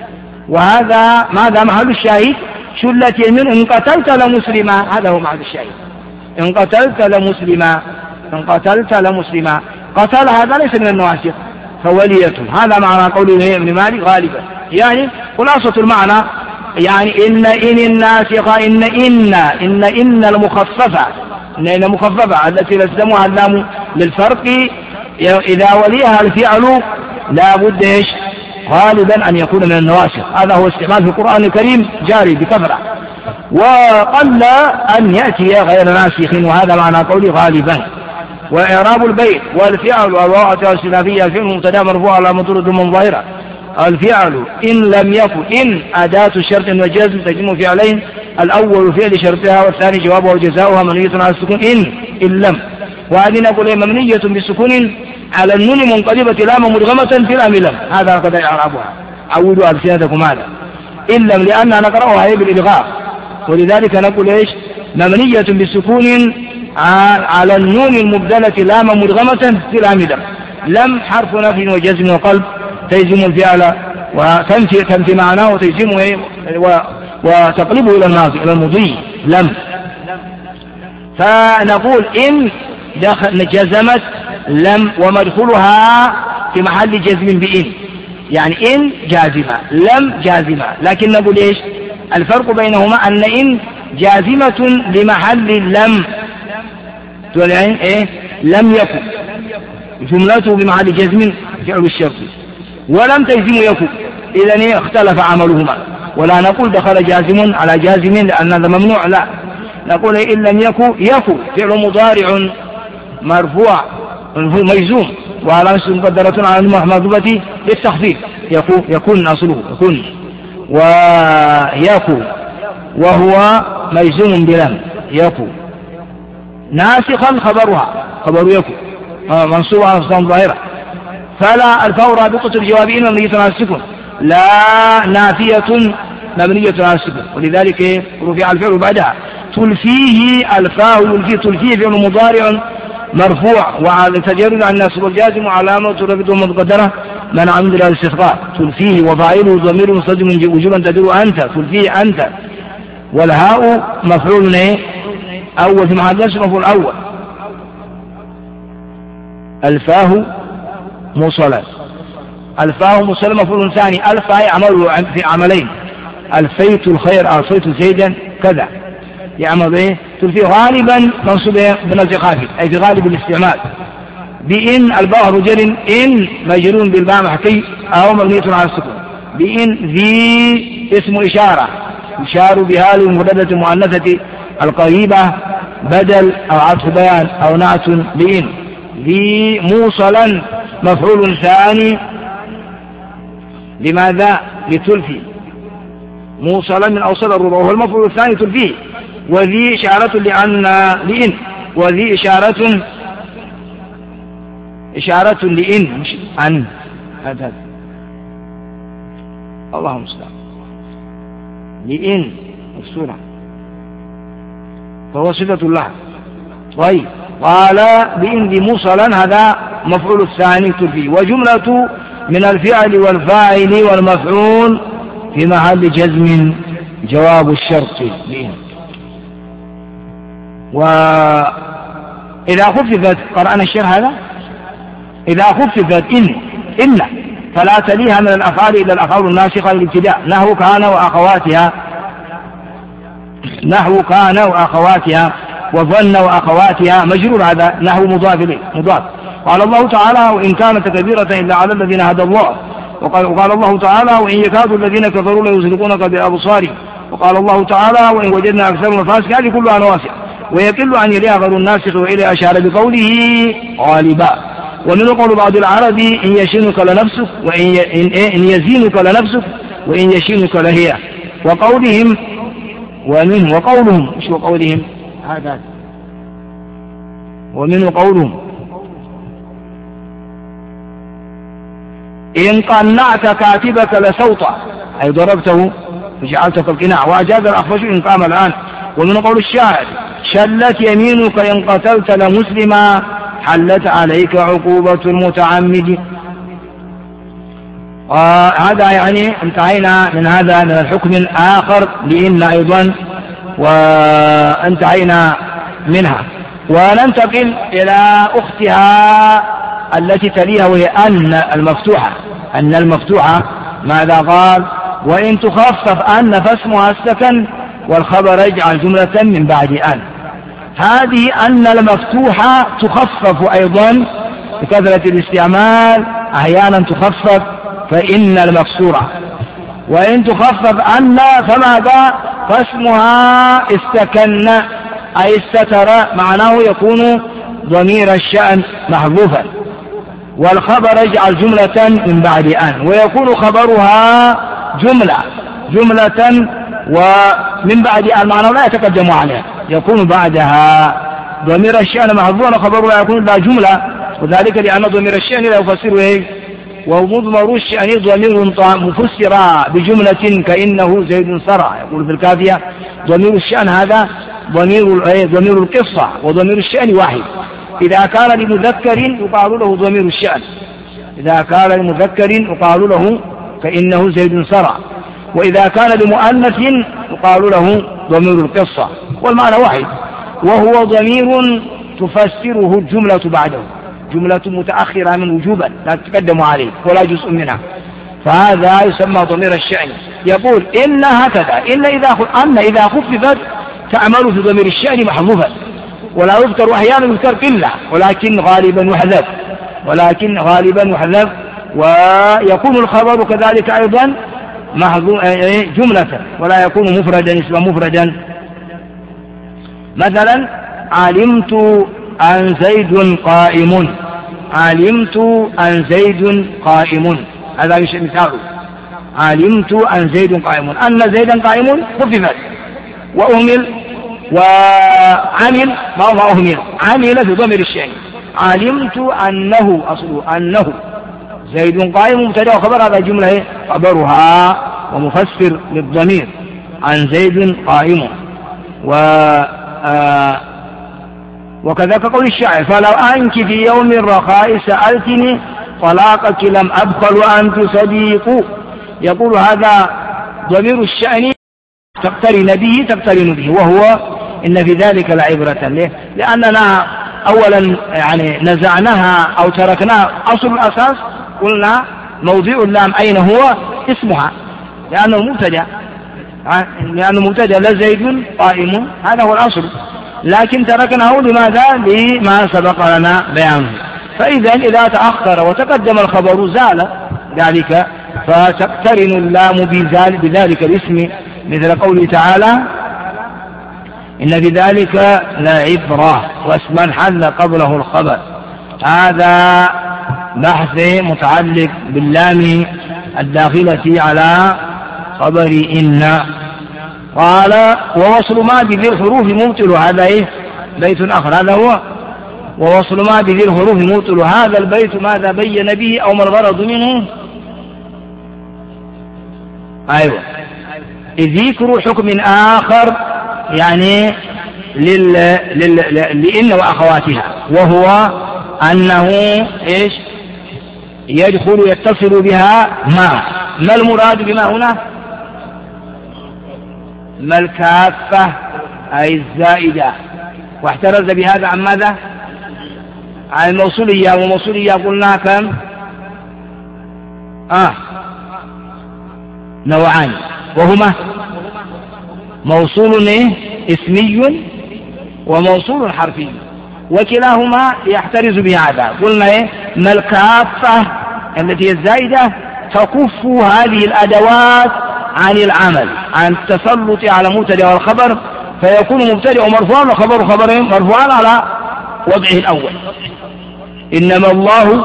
وهذا ماذا محل الشاهد؟ شلت يمين إن قتلت لمسلما، هذا هو محل الشاهد. إن قتلت لمسلما، إن قتلت لمسلما، قتل هذا ليس من النواسخ فولية. هذا معنى قوله ابن مالك غالبا، يعني خلاصة المعنى يعني إن إن الناسخة إن إن إن إن المخففة إن إن المخففة التي لزمها اللام للفرق إذا وليها الفعل لا بد إيش غالبا أن يكون من النواسخ. هذا هو استعمال في القرآن الكريم جاري بكثرة، وقل أن يأتي غير ناسخ، وهذا معنى قولي غالبا. وإعراب البيت والفعل والواقع السلافية الفعل مبتدا مرفوع على مطرد من ظاهرة. الفعل إن لم يكن إن أداة شرط وجزم تجمع فعلين، الأول فعل شرطها والثاني جوابه وجزاؤها مبنية على السكون إن إن لم. وهذه نقول مبنية بالسكون على النون منقلبة لام مدغمة في لام لم. هذا قد إعرابها، عودوا ألسنتكم هذا إن لم، لأننا نقرأها هي بالإلغاء، ولذلك نقول إيش مبنية بالسكون على النون المبدلة لام مدغمة في لام لم. لم حرف نفي وجزم وقلب تجزم الفعل وتنفي تنفي معناه وتجزمه وتقلبه إلى الماضي إلى المضي لم. فنقول إن دخل جزمت لم ومدخلها في محل جزم بإن، يعني إن جازمة لم جازمة. لكن نقول إيش الفرق بينهما؟ أن إن جازمة لمحل لم، تقول إيه لم يكن جملته بمحل جزم فعل الشرط، ولم تجزم يكن، إذن اختلف عملهما. ولا نقول دخل جازم على جازم لأن هذا ممنوع، لا نقول إن لم يكن يكن فعل مضارع مرفوع مجزوم وعلى نفسه مقدرة على المحمودة للتخفيف، يكون يكون أصله يكون ويكون وهو مجزوم بلم يكون. ناسخا خبرها خبر يكون منصوب على الصوم ظاهرة، فلا الفاء رابطة بجواب إن مبنية على السكون، لا نافية مبنية على السكون، ولذلك رفع الفعل بعدها. تلفيه الفاء يلفي، تلفيه فعل مضارع مرفوع وعلى تجرد عن الناس والجازم وعلامة رفعه مقدرة منع من الاستثقال. تلفيه وفاعله ضمير مستتر وجوبا تدل أنت، تلفيه أنت، والهاء مفعول أول في محل نصب مفعول أول. الفاه موصلة، الفاه موصلة مفعول ثاني. الفاء عمل في عملين، الفيت الخير ألفيت زيدا كذا، يعمل به تلفي غالبا منصوب بنزع خافض أي في غالب الاستعمال. بإن الباء رجل إن مجرور بالباء محكي أو مبنية على السكون. بإن ذي اسم إشارة يشار بها للمفردة المؤنثة القريبة بدل أو عطف بيان أو نعت بإن. ذي موصلا مفعول ثاني لماذا؟ لتلفي موصلا من أوصل الربع وهو المفعول الثاني تلفيه. وذي إشارة لأن لإن وذي إشارة إشارة لإن مش عن هذا اللهم استعان لإن السورة فهو صفة الله. طيب قال بإن ذي موصلا هذا مفعول الثاني تلفيه. وجملة من الفعل والفاعل والمفعول في محل جزم جواب الشرط بإن. وإذا خففت قرأنا الشرح هذا إذا خففت إن إن فلا تليها من الأفعال إلا الأفعال الناسخة للابتداء نحو كان وأخواتها نحو كان وأخواتها وظن وأخواتها مجرور هذا نحو مضاف إليه مضاف. قال الله تعالى وإن كانت كبيرة إلا على الذين هدى الله. وقال, وقال الله تعالى وإن يكاد الذين كفروا ليزلقونك بأبصارهم. وقال الله تعالى وإن وجدنا أكثر فاسق هذه كلها نواسخ ويقل عن إليها غير الناسخ وإليه أشار بقوله غالبا. ومن قول بعض العرب إن يشينك لنفسك وإن إن يزينك لنفسك وإن يشينك لهي. وقولهم ومن وقولهم مش وقولهم هذا ومن قولهم إن قنعت كاتبك لسوطا أي ضربته وجعلته كالقناع. وأجاز الأخفش إن قام الآن. ومن قول الشاعر شلت يمينك إن قتلت لمسلما حلت عليك عقوبة المتعمد. وهذا يعني انتهينا من هذا من الحكم الآخر لإن أيضا وانتهينا منها. وننتقل إلى أختها التي تليها وهي أن المفتوحة. أن المفتوحة ماذا قال؟ وإن تخفف أن فاسمها السكن والخبر يجعل جملة من بعد أن. هذه أن المفتوحة تخفف أيضا بكثرة الاستعمال أحيانا تخفف فإن المكسورة. وإن تخفف أن فماذا؟ فاسمها استكن أي استتر معناه يكون ضمير الشأن محذوفا والخبر يجعل جملة من بعد أن ويكون خبرها جملة جملة ومن بعد أن معناه لا يتقدم عليها يكون بعدها ضمير الشأن محذوفا وخبرها يكون لا جملة. وذلك لأن ضمير الشأن لا يفسره إيه ومضمر الشأن ضمير مفسر بجملة كإنه زيد سرى. يقول في الكافية ضمير الشأن هذا ضمير ضمير القصة وضمير الشأن واحد. إذا كان لمذكر يقال له ضمير الشأن إذا كان لمذكر يقال له كإنه زيد سرى. وإذا كان لمؤنث يقال له ضمير القصة والمعنى واحد وهو ضمير تفسره الجملة بعده جملة متأخرة من وجوبا لا تتقدم عليه ولا جزء منها فهذا يسمى ضمير الشأن. يقول إن هكذا إن إذا أن إذا خففت تعمل في ضمير الشأن محذوفا ولا يذكر أحيانا يذكر قلة ولكن غالبا يحذف ولكن غالبا يحذف. ويكون الخبر كذلك أيضا محذوف جملة ولا يكون مفردا اسم مفردا. مثلا علمت أن زيد قائم علمت أن زيد قائم هذا مثال علمت أن زيد قائم. أن زيدا قائم خففت وأهمل وعمل ما هو أهمل عمل في ضمير الشأن. علمت أنه أصله أنه زيد قائم مبتدأ وخبر هذا جملة خبرها ومفسر للضمير عن زيد قائم. و آه وكذلك قول الشاعر فلو أنك في يوم الرخاء سألتني طلاقك لم أبخل وأنت صديق. يقول هذا ضمير الشأن تقترن به تقترن به وهو إن في ذلك لعبرة له لأننا أولا يعني نزعناها أو تركناها أصل الأساس قلنا موضع اللام أين هو اسمها لأنه مبتدأ لأنه مبتدأ لزيد قائم، هذا هو الأصل، لكن تركناه لماذا؟ لما سبق لنا بيانه. فإذا إذا تأخر وتقدم الخبر زال ذلك، فتقترن اللام بذلك الاسم، مثل قوله تعالى إن في ذلك لعبرة واسما حل قبله الخبر. هذا بحث متعلق باللام الداخلة على خبر إن. قال ووصل ما بذي الحروف مبطل، هذا إيه بيت آخر، هذا هو ووصل ما بذي الحروف مبطل. هذا البيت ماذا بين به أو ما الغرض منه؟ أيوة ذكر حكم آخر يعني لل... لل... لإن وأخواتها، وهو أنه إيش يدخل يتصل بها ما. ما المراد بما هنا؟ ما الكافة أي الزائدة، واحترز بهذا عن ماذا؟ عن الموصولية، وموصولية قلنا كم؟ آه نوعان، وهما موصول إيه؟ اسمي وموصول حرفي، وكلاهما يحترز بهذا. قلنا إيه؟ ما الكافة التي هي الزائدة تكف هذه الأدوات عن العمل، عن التسلط على مبتدأ والخبر، فيكون مبتدأ مرفوعا وخبر خبر مرفوعا على وضعه الأول. إنما الله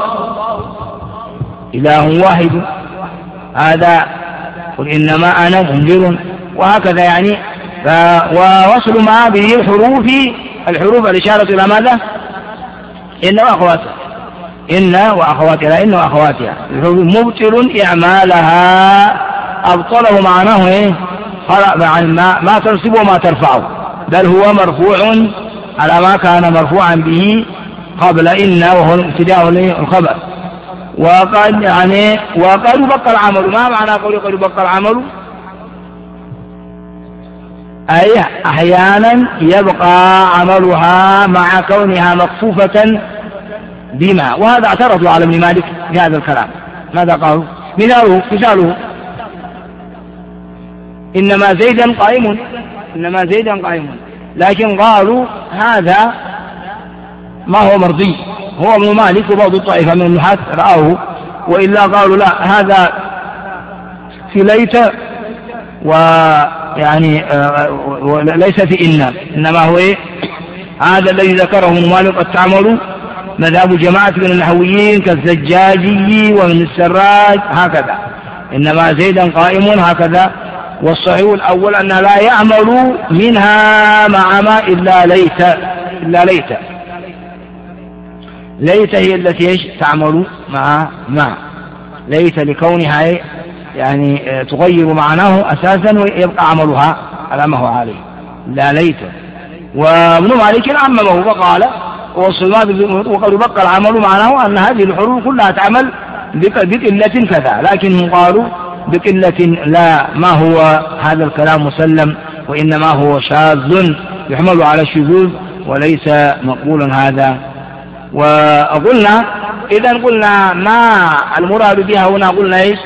إله واحد، هذا قل إنما أنا منذر، وهكذا يعني. ووصل ما به الحروف، الحروف الإشارة إلى ماذا؟ إن وأخواتها، إن وأخواتها، إن وأخواتها مبطل إعمالها، أبطله معناه إيه؟ ما, ما تنصب وما ترفعه، بل هو مرفوع على ما كان مرفوعا به قبل إن، وهو ابتداء الخبر. وقد يعني وقد بقى العمل. ما معنى قول قد بقى العمل؟ أي أحيانا يبقى عملها مع كونها مكفوفة بما. وهذا اعترضوا على ابن مالك في هذا الكلام. ماذا قالوا؟ مثاله مثاله إنما زيدا قائم، إنما زيدا قائم، لكن قالوا هذا ما هو مرضي. هو ابن مالك وبعض الطائفة من النحاة رأوه، وإلا قالوا لا، هذا في ليت ويعني آه ليس في إن، إنما هو إيه؟ هذا الذي ذكره ابن مالك قد تعمل مذهب جماعة من النحويين كالزجاجي ومن السراج هكذا، إنما زيدا قائم هكذا. والصحيح الأول أن لا يعمل منها مع ما إلا ليت، إلا ليت. ليت هي التي ايش تعمل مع ما، ليت لكونها يعني تغير معناه أساسا ويبقى عملها على ما هو عليه، لا ليت. وابن مالك عممه فقال وقد بقى العمل معناه أن هذه الحروف كلها تعمل بقلة كذا، لكنهم قالوا بقلة لا، ما هو هذا الكلام مسلم، وإنما هو شاذ يحمل على الشذوذ وليس مقبولا هذا. وقلنا إذا قلنا ما المراد بها هنا، قلنا إيش؟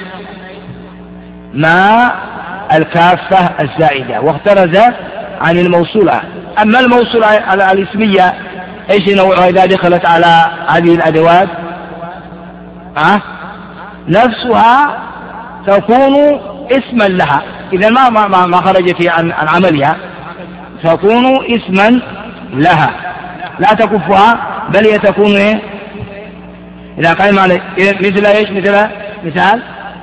ما الكافة الزائدة، واخترز عن الموصولة. أما الموصولة الاسمية إيش نوعها إذا دخلت على هذه الأدوات؟ أه؟ نفسها تكون اسما لها، إذا ما ما ما خرجت عن عن عملها تكون اسما لها، لا تكفها، بل هي تكون إيه؟ إذا قال عليه مثل إيش؟ مثل مثال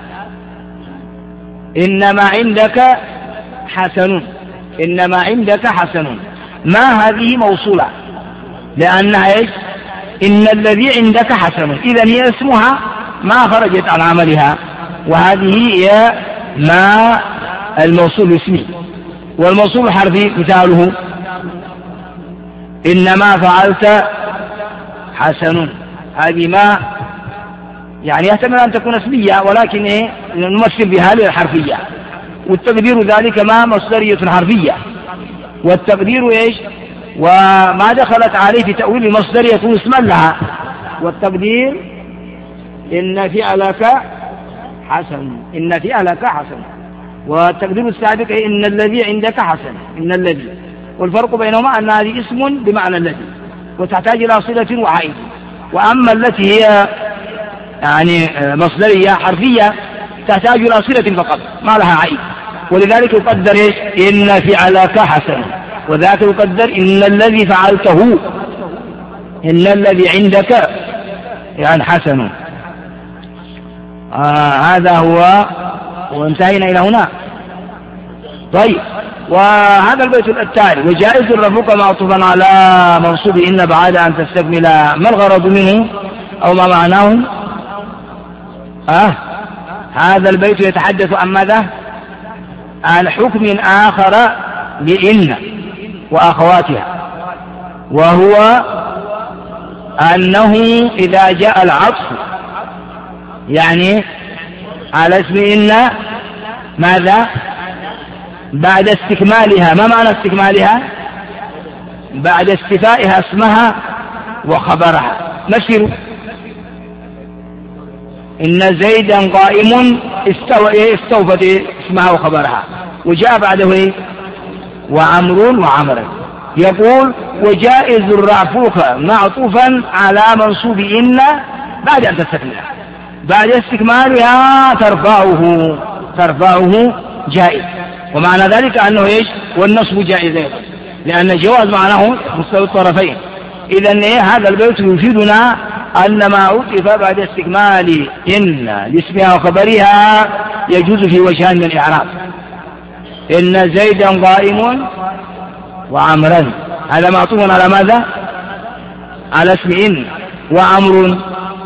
إنما عندك حسن، إنما عندك حسن. ما هذه موصولة لأنها إيش؟ إن الذي عندك حسن، إذا هي اسمها ما خرجت عن عملها، وهذه هي ما الموصول الاسمي. والموصول الحرفي مثاله إنما فعلت حسن، هذه ما يعني يحتمل أن تكون اسمية، ولكن إيه نمثل بها للحرفية، والتقدير ذلك ما مصدرية حرفية، والتقدير إيش؟ وما دخلت عليه في تأويل المصدر يكون اسما لها، والتقدير إن فعلك حسن، إن فعلك حسن. والتقدير السابق إن الذي عندك حسن، إن الذي، والفرق بينهما أن هذه اسم بمعنى الذي وتحتاج إلى صلة وعائد، وأما التي هي يعني مصدرية حرفية تحتاج إلى صلة فقط ما لها عائد، ولذلك يقدر إيش؟ إن فعلك حسن، وذاك يقدر إن الذي فعلته، إن الذي عندك يعني حسن. آه هذا هو، وانتهينا إلى هنا. طيب، وهذا البيت التالي وجائز رفعك معطوفا على منصوب إن بعد أن تستكمل ما الغرض منه أو ما معناه. آه هذا البيت يتحدث عن ماذا؟ عن حكم آخر لإن وأخواتها، وهو أنه إذا جاء العطف يعني على اسم إن ماذا؟ بعد استكمالها. ما معنى استكمالها؟ بعد استفائها اسمها وخبرها. مثل إن زيدا قائم استوفت اسمها وخبرها، وجاء بعده إيه؟ وعمر وعمرا. يقول وجائز رفعك معطوفا على منصوب إن بعد أن تستكملها، بعد استكمالها ترفعه ترفعه جائز. ومعنى ذلك أنه إيش؟ والنصب جائز أيضا، لأن جواز معناه مستوى الطرفين. إذن إيه؟ هذا البيت يفيدنا أن ما عطف بعد استكمال إن لاسمها وخبرها يجوز في وجهان من الإعراب. إن زيدا قائم وعمرا، هذا معطوف على ماذا؟ على اسم إن. وعمر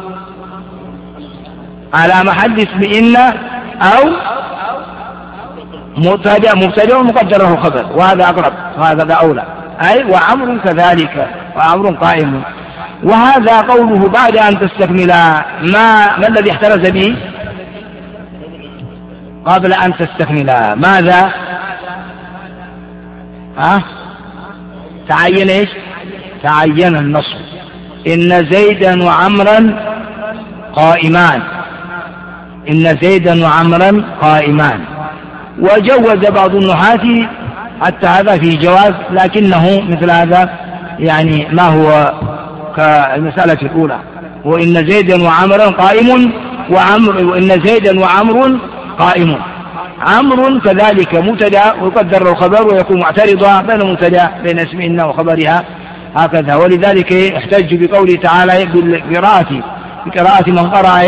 على محل اسم إن أو مبتدأ مبتدأ مقدر له خبر، وهذا أقرب وهذا أولى. أي وعمر كذلك، وعمر قائم. وهذا قوله بعد أن تستكمل ما ما الذي احترز به قبل أن تستكمل ماذا؟ أه؟ تعين إيش؟ تعين النصب. إن زيدا وعمرا قائمان، إن زيدا وعمرا قائمان. وجوز بعض النحاة حتى هذا في جواز، لكنه مثل هذا يعني ما هو كالمسألة الأولى. وإن زيدا وعمرا قائم وعمر، وإن زيدا وعمر قائم. عمر كذلك مبتدا ويقدر له الخبر ويكون معترضا بين مبتدا بين اسم إن وخبرها هكذا. ولذلك احتج بقوله تعالى بالقراءة بقراءة من قرأ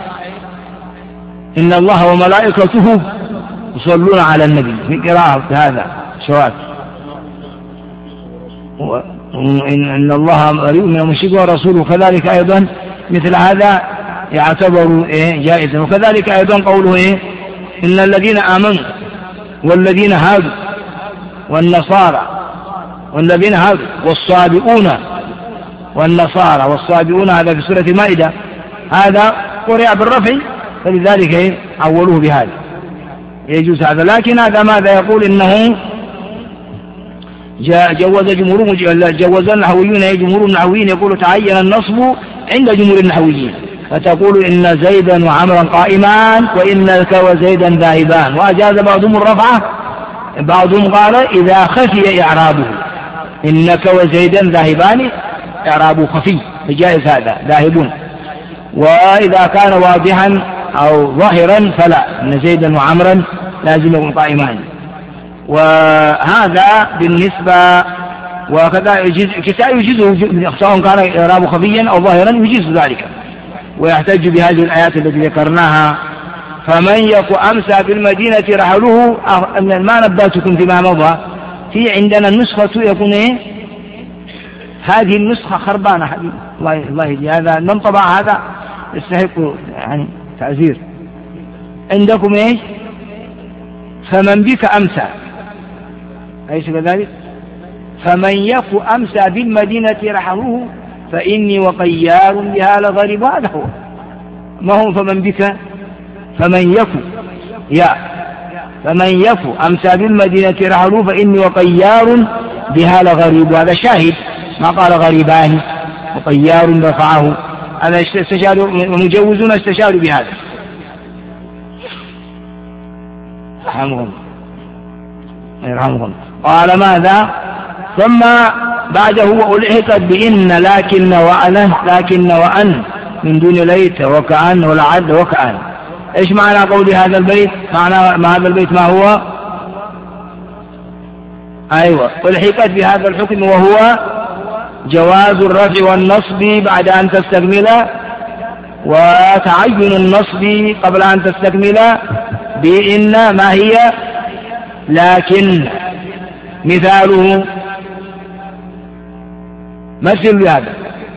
إن الله وملائكته يصلون على النبي، في قراءة هذا شواذ. إن الله بريء من المشركين ورسوله، كذلك أيضا مثل هذا يعتبر إيه جائزا. وكذلك أيضا قوله إيه إن الذين آمنوا والذين هادوا والنصارى والذين هادوا والصابئون والنصارى والصابئون، هذا في سورة المائدة، هذا قرئ بالرفع، فلذلك إيه عولوه بهذا، يجوز هذا. لكن هذا ماذا يقول؟ إنه جوز جمهور جوز النحويون، جمهور النحويين يقول تعين النصب عند جمهور النحويين، فتقول إن زيدا وعمرا قائمان وإنك وزيدا ذاهبان. وأجاز بعضهم الرفعة، بعضهم قال إذا خفي إعرابه إنك وزيدا ذاهبان إعرابه خفي فجائز هذا ذاهبون. وإذا كان واضحا أو ظاهرا فلا، إن زيدا وعمرا لازم يكون قائمان. وهذا بالنسبة. وكذا كساء يجيزه سواء كان إعرابه خفيا أو ظاهرا يجيز ذلك. ويحتج بهذه الآيات التي ذكرناها: فمن يك أمسى بالمدينة رحله. ما نباتكم فيما مضى. في عندنا النسخة يكون إيه؟ هذه النسخة خربانة حبيبي، الله الله يجي. هذا من طبع هذا يستحق يعني تعزير. عندكم إيه؟ فمن بك أمسى، أليس كذلك؟ فمن يك أمسى بالمدينة رحله فإني وقيار بها لغريب. هذا هو، ما هو فمن بك؟ فمن يك يا فمن يك أمسى بالمدينة رحله فإني وقيار بها لغريب. هذا شاهد، ما قال غريبان وقيار رفعه. هذا استشاروا ومجوزون استشاروا بهذا. يرحمهم يرحمهم. قال ماذا؟ ثم بعده وألحقت بإن لكن وأن لكن وأن من دون ليت وكأن ولعل وكأن. إيش معنى قول هذا البيت؟ معنى ما هذا البيت ما هو؟ أيوة، ألحقت بهذا الحكم وهو جواز الرفع والنصب بعد أن تستكمل، وتعين النصب قبل أن تستكمل بإن ما هي لكن. مثاله مثل هذا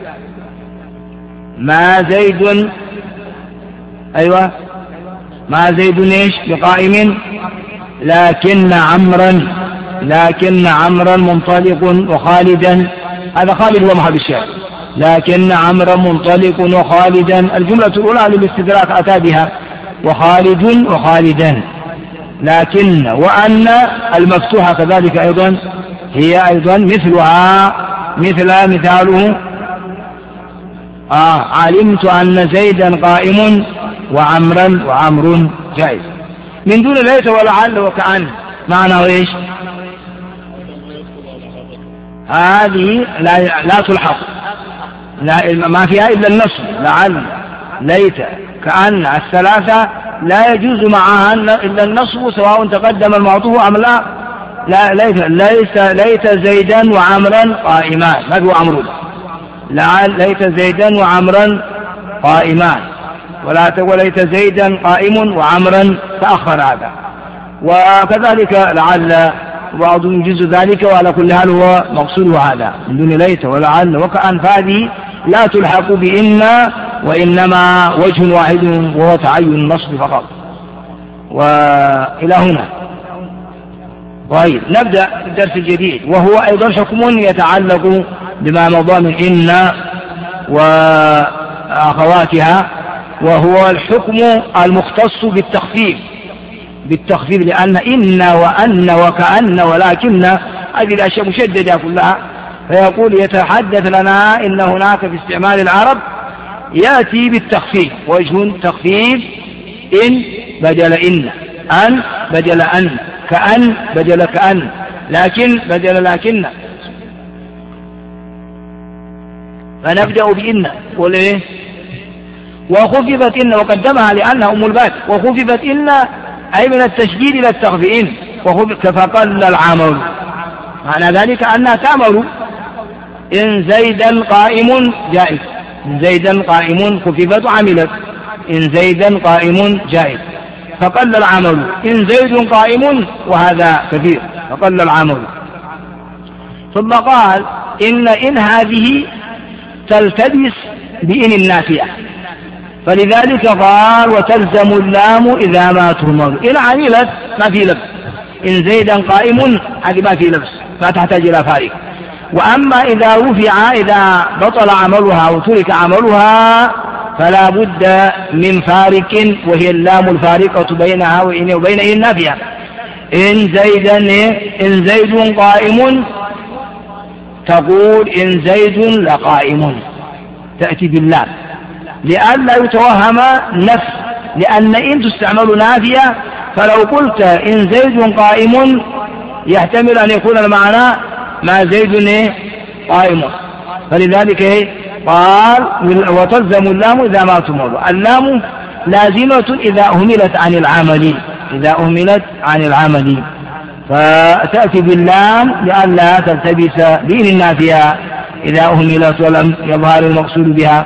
ما زيد، أيوة ما زيد إيش بقائم لكن عمرا لكن عمرا منطلق وخالدا. هذا خالد هو محل الشاهد. لكن عمرا منطلق وخالدا، الجملة الأولى للاستدراك أتى بها وخالد وخالدا. لكن وأن المفتوحة كذلك أيضا هي أيضا مثلها، مثل مثاله آه علمت أن زيدا قائم وعمرا وعمر جائز. من دون ليت ولعل وكأن معنى إيش؟ هذه لا, لا تلحق، لا ما فيها إلا النصب. لعل ليت كأن الثلاثة لا يجوز معها إلا النصب سواء تقدم المعطوف أم لا. لا ليت ليس ليت زيدا وعمرا قائمان، ما هو عمرو. لعل ليت زيدا وعمرا قائمان، ولا تقول ليت زيدا قائم وعمرا تأخر هذا. وكذلك لعل بعض يجوز ذلك، وعلى كل حال هو مقصود هذا من دون ليت ولعل وكأن. فهذه لا تلحق بإن، وإنما وجه واحد وهو تعين النصب فقط. وإلى هنا. طيب نبدأ الدرس الجديد، وهو أيضا حكم يتعلق بما مضى من إن وأخواتها، وهو الحكم المختص بالتخفيف بالتخفيف لأن إن وأن وكأن ولكن هذه الأشياء مشددة كلها. فيقول يتحدث لنا إن هناك في استعمال العرب يأتي بالتخفيف. وجه تخفيف إن بدل إن، أن بدل أن، كأن بدل كأن، لكن بدل لكن. فنبدأ بإن. قل إيه؟ وخففت إن وقدمها لأنها أم الباب. وخففت إن أي من التشديد إلى التخفيف. فقل العمل، معنى ذلك أنها تعمل. إن زيدا قائم جائز، إن زيدا قائم خففت عملت، إن زيدا قائم جائز. فقل العمل إن زيد قائم، وهذا كثير. فقل العمل. ثم قال إن إن هذه تلتبس بإن النافية، فلذلك قال وتلزم اللام إذا ما تهمل. إن عملت ما في لبس، إن زيدا قائم هذه ما في لبس، ما تحتاج إلى فارق. وأما إذا رفع، إذا بطل عملها وترك عملها، فلا بد من فارق، وهي اللام الفارقة بينها وبين إن النافية. إن زيدا إن زيد قائم تقول إن زيد لقائم، تأتي باللام لئلا يتوهم نفس، لأن إن تستعمل نافية. فلو قلت إن زيد قائم يحتمل أن يكون المعنى ما زيد قائم. فلذلك قال وتلزم اللام إذا ما تمر. اللام لازمة إذا أهملت عن العمل، إذا أهملت عن العمل، فتأتي باللام لئلا تلتبس بين النافية إذا أهملت ولم يظهر المقصود بها.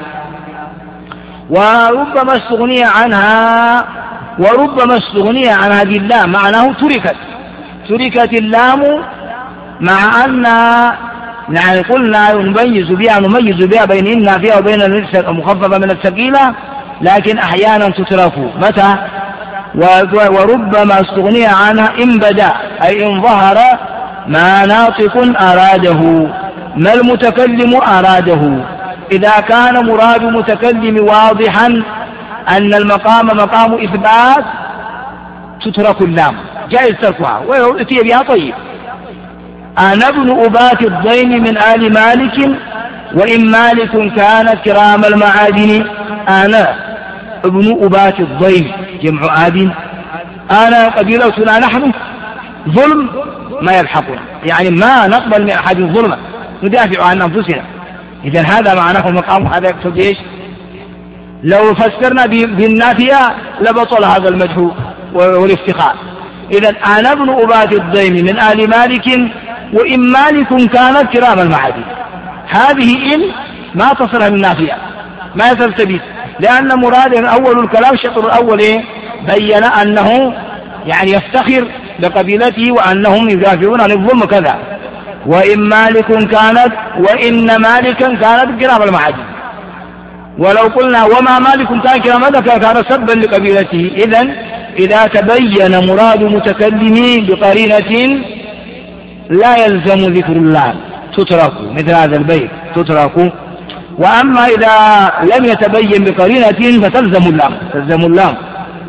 وربما استغني عنها، وربما استغني عن هذه اللام، معناه تركت تركت اللام، مع أن يعني قلنا نميز بها نميز بها بين النافية وبين المخففة من الثقيلة، لكن أحيانا تترك. متى؟ وربما استغني عنها إن بدا، أي إن ظهر ما ناطق أراده، ما المتكلم أراده. إذا كان مراد متكلم واضحا أن المقام مقام إثبات تترك اللام، جائز تركها ويأتي بها. طيب أنا ابن أبات الضيم من آل مالك، وإن مالك كان كرام المعادن. أنا ابن أبات الضيم جمع آب، أنا قبيلتنا نحن ظلم ما يلحقنا، يعني ما نقبل من أحد الظلم، ندافع عن أنفسنا. إذا هذا معناه المقام، هذا يقصد إيش؟ لو فسرنا بالنافية لبطل هذا المدح والافتخار. إذا أنا ابن أباد الضيم من آل مالك، وإن مالك كانت كرام المعادي. هذه إن ما تصلها بالنافية، ما تلتبس، لأن مراده أول الكلام الشطر الأول إيه؟ بين أنه يعني يفتخر بقبيلته وأنهم يدافعون عن الظلم كذا. وإن مالك كانت، وإن مالكا كانت كرام المعادي. ولو قلنا وما مالك كان كرام المعادي كان سبا لقبيلته. إذن إذا تبين مراد متكلمين بقرينة لا يلزم ذكر الله تترك، مثل هذا البيت تترك. وأما إذا لم يتبين بقرينة فتلزم اللام، تلزم اللام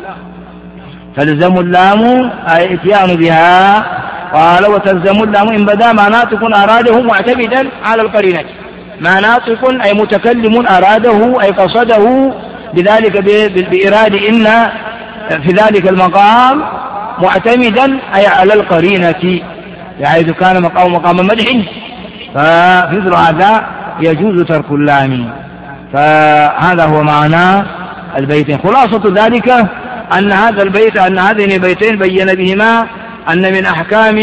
تلزم اللام أي اتيان بها. قال وتلزم اللام إن بدا ما ناطق أراده معتمدا على القرينة. ما ناطق أي متكلم أراده أي قصده بذلك بإراد إن في ذلك المقام معتمدا أي على القرينة، يعني كان مقام مقام مدح فمثل هذا يجوز ترك اللام. فهذا هو معنى البيتين. خلاصة ذلك أن هذا البيت أن هذين البيتين بين بهما أن من أحكام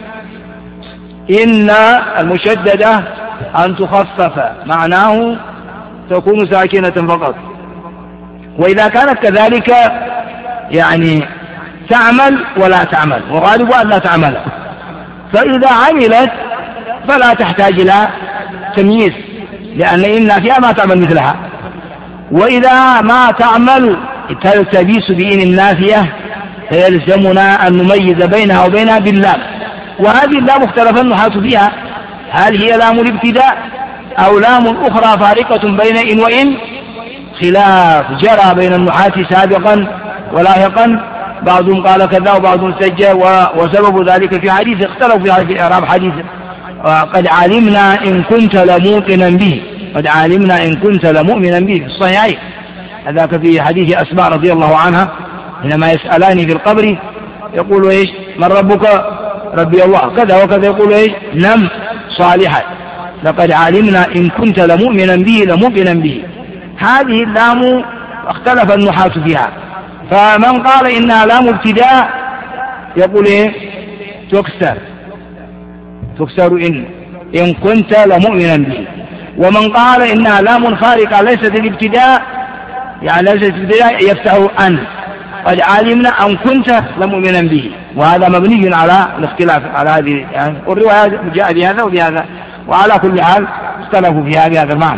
إن المشددة أن تخفف، معناه تكون ساكنة فقط. وإذا كانت كذلك يعني تعمل ولا تعمل، وغالب أن لا تعمل. فإذا عملت فلا تحتاج إلى تمييز، لأن إن فيها ما تعمل مثلها. وإذا ما تعمل تلتبس بإن النافية فيلزمنا أن نميز بينها وبينها باللام. وهذه اللام اختلف النحاة فيها، هل هي لام الابتداء أو لام أخرى فارقة بين إن وإن؟ خلاف جرى بين النحاة سابقا ولاحقا، بعضهم قال كذا وبعضهم سجى، وسبب ذلك في حديث اختلفوا في إعراب حديث قد علمنا إن كنت لموقنا به، قد علمنا إن كنت لمؤمنا به في الصحيحين. هذاك في حديث أسماء رضي الله عنها حينما يسألاني في القبر يقول إيش؟ من ربك؟ ربي الله. كذا وكذا يقول إيش؟ نم صالحا. لقد علمنا إن كنت لمؤمنا به لمؤمنا به. هذه اللام اختلف النحاة فيها، فمن قال إنها لام ابتداء يقول إيه؟ تكسر تكسر إن إن كنت لمؤمنا به. ومن قال إنها لام فارقة ليست الابتداء، يعني ليست الابتداء، يفتح أن قد علمنا أن كنت لمؤمنا به. وهذا مبني على الاختلاف على هذه يعني، والروايات جاء بهذا وبهذا، وعلى كل حال اختلفوا في هذا المعنى.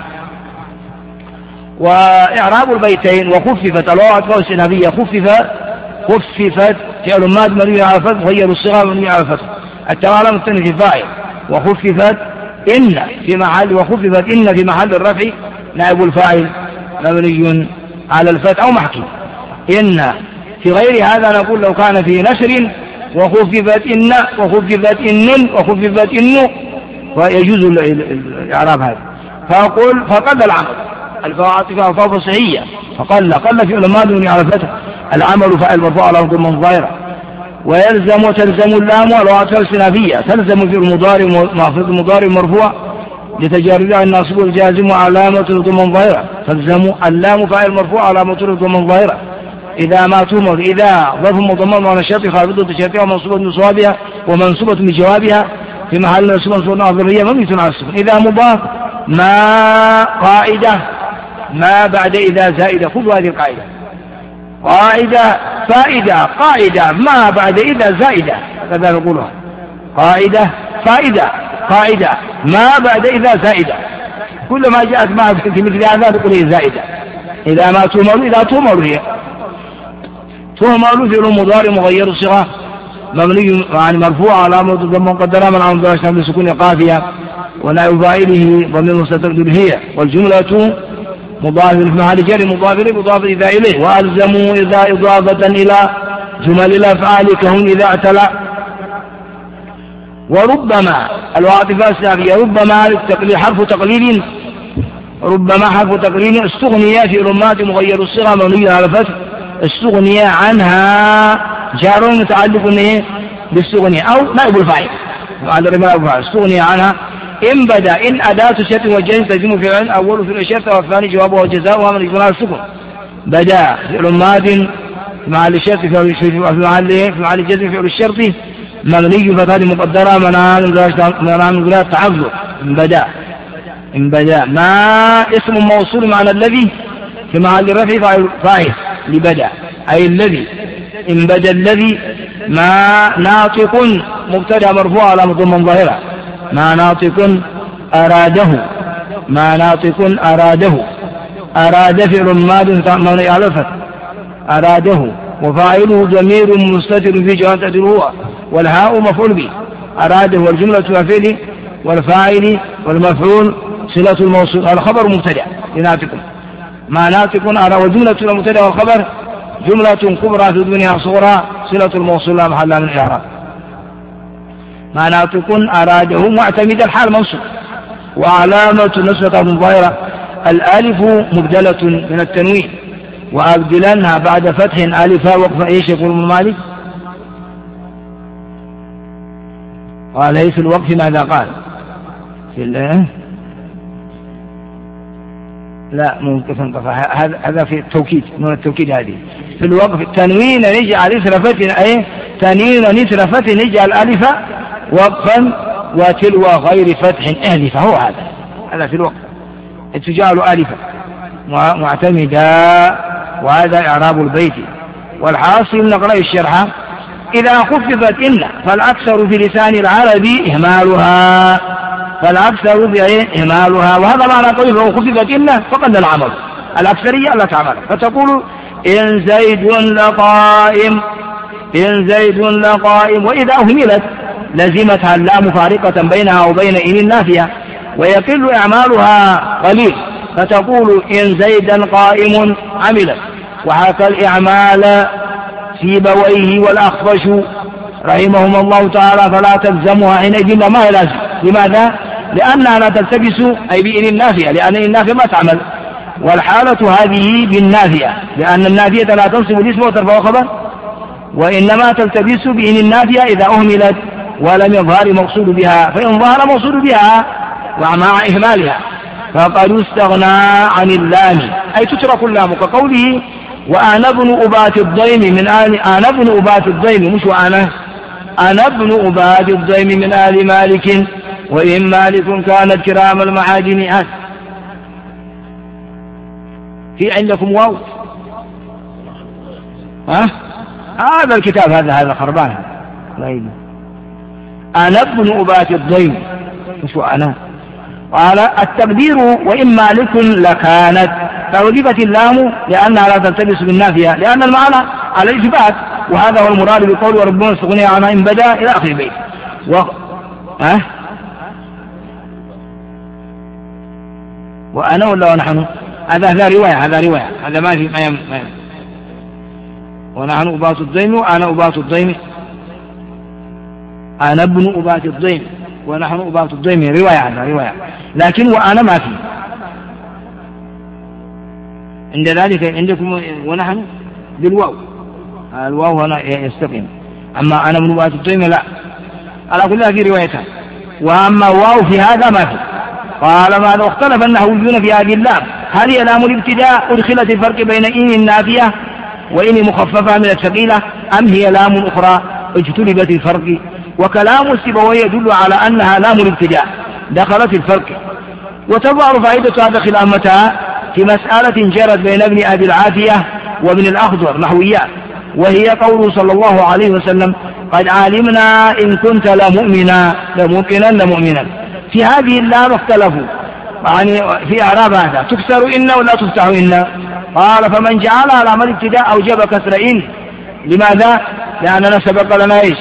وإعراب البيتين وخففت الواو والسنابية خففت خففت فعل ماض مبني على الفتح غير الصيغة مبني على الفتح التوالى مستند في فاعل. وخففت إن في محل وخففت إن في محل الرفع نائب الفاعل مبني على الفتح أو محكي. إن في غير هذا نقول لو كان في نشر وخففت إن وخففت إن وخففت إن ويجوز الإعراب هذا. فأقول فقد العمل الفاعل فاء صحية فقل قل في علماء مبني على الفتح العمل فاعل مرفوع على ضم ظاهرة. ويلزم وتلزم اللام والواو السنافية تلزم في المضارع في المضارع مرفوع لتجاردها الناصب الجازم علامة ضم ظاهرة. تلزم اللام فاعل مرفوع علامة ضم ظاهرة إذا ما تؤمر إذا ظرف مضمر على الشرط خافضة شرطها ومنصوبة بصوابها ومنصوبة بجوابها في محل منصوبة صورة ظرفية مبنية على السكون. إذا مضاف ما قاعدة ما بعد إذا زائدة. خذوا هذه القاعدة قاعدة فائدة قاعدة ما بعد إذا زائدة هكذا نقولها قاعدة فائدة قاعدة ما بعد إذا زائدة. كل ما جاءت ما في مثل هذا تقول هي زائدة. إذا ما تؤمر إذا تؤمر هي تؤمر في المضارع مغير الصيغة مبني يعني مرفوع علامة ضم مقدرة من عمد عشان بسكون قافية ونائب فاعله ضمير مستتر هي. والجملة مضاف في محل جر مضاف إليه مضاف إذا إليه. وألزموا إذا إضافة إلى جمل الأفعال كهن إذا اعتلى. وربما الواطفة السابية ربما للتقليل حرف تقليل ربما حرف تقليل استغني في رمات مغير الصيغة مبنية على فتح استغني عنها جار متعلق إيه بالسغنية أو نائب الفاعل على الرماء السغنية عنها. إن بدا إن أداة شرط وجزم تجزم فعل أول في الشرط والثاني جوابه وجزاؤها من إجمال السكن. بدا فعل ماض في محل الشرط في محل في محل الجزم فعل الشرط مبني فتاة مقدرة منع من قراءة تعذر. إن بدا إن بدا ما اسم موصول معنى الذي في محل رفع فاعل لبدا أي الذي. إن بدا الذي ما ناطق مبتدا مرفوع على ضم ظاهرة ما ناطق أراده ما ناطق أراده أراد فعل ماض مبني على الفتح أراده وفاعله ضمير مستتر في جهة تقدير هو والهاء مفعول به. أراده والجملة فعل والفاعل والمفعول صلة الموصول الخبر مبتدأ لناطق ما ناطق أرى والجملة المبتدأ والخبر جملة كبرى في الدنيا صغرى صلة الموصول لا محل من الإعراب. ما ناطق أراده معتمد الحال منصوب وعلامة نصبة ظاهرة الألف مبدلة من التنوين وأبدلنها بعد فتح ألفا وقف إيش يقول ابن مالك قال في الوقف ماذا قال في الله لا ممكن هذا هذا في التوكيد من التوكيد هذه في الوقف التنوين نجعل إثر أي تنوين نثر فتح نجعل ألف وقفا وتلو غير فتح ألف هو هذا هذا في الوقف تجعل ألفا معتمدا وهذا إعراب البيت. والحاصل نقرأ الشرح إذا خففت إن فالأكثر في لسان العربي إهمالها فالأكثر بإهمالها وهذا معنى قوله خففت إن فقد العمل الأكثرية لا تعمل فتقول إن زيد لقائم إن زيد لقائم وإذا أهملت لزمتها اللام فارقة بينها وبين إن النافية ويقل إعمالها قليل فتقول إن زيدا قائم عملت. وحكى الإعمال سيبويه والأخفش رحمهم الله تعالى فلا تلزمها حينئذ ما هي لازم. لماذا؟ لأنها لا تلتبس أي بإن النافية لأن النافية ما تعمل والحالة هذه بالنافية لأن النافية لا تنصب الاسم وترفع خبر وإنما تلتبس بإن النافية إذا أهملت ولم يظهر مقصود بها فإن ظهر مقصود بها ومع إهمالها فقد استغنى عن اللام أي تترك اللام كقوله وأنا ابن أبات الضيم من آل أنا ابن أبات الضيم مش وأنا أنا ابن أبات الضيم من آل مالك وإن مالك كانت كرام المعادن هذا في عندكم واو ها هذا الكتاب هذا هذا خربان هذا أنا ابن أبات الضيم مش وأنا. قال التقدير وإن مالك لكانت فوجبت اللام لأنها لا تلتبس بالنافية لأن المعنى على الإثبات وهذا هو المراد بقول وربما استغني عنها إن بدا إلى آخر البيت و... أه؟ وأنا ولا ونحن هذا هذا رواية هذا رواية هذا ما في ما يم... ما يم... ونحن أبات الضيم وأنا أبات الضيم أنا ابن أبات الضيم ونحن أبات الضيم رواية هذا رواية لكن وأنا ما في عند ذلك عندكم ونحن بالواو الواو هنا يستقيم أما أنا ابن أبات الضيم لا على كلها في روايتها وأما واو في هذا ما في. قال ماذا اختلف النحويون في هذه اللام هل هي لام الابتداء أدخلت الفرق بين إن النافية وإن مخففة من الثقيلة أم هي لام أخرى اجتلبت الفرق. وكلام السيبويه يدل على أنها لام الابتداء دخلت الفرق. وتظهر فائدة هذا خلاف متى في مسألة جرت بين ابن أبي العافية وابن الأخضر نحويات وهي قوله صلى الله عليه وسلم قد علمنا إن كنت لمؤمنا لمؤمنا لمؤمنا. في هذه اللام اختلفوا يعني في إعراب هذا تكسر إن ولا تفتح إن. قال فمن جعلها لام الابتداء أوجب كسر إن. لماذا؟ لأننا سبق لنا إيش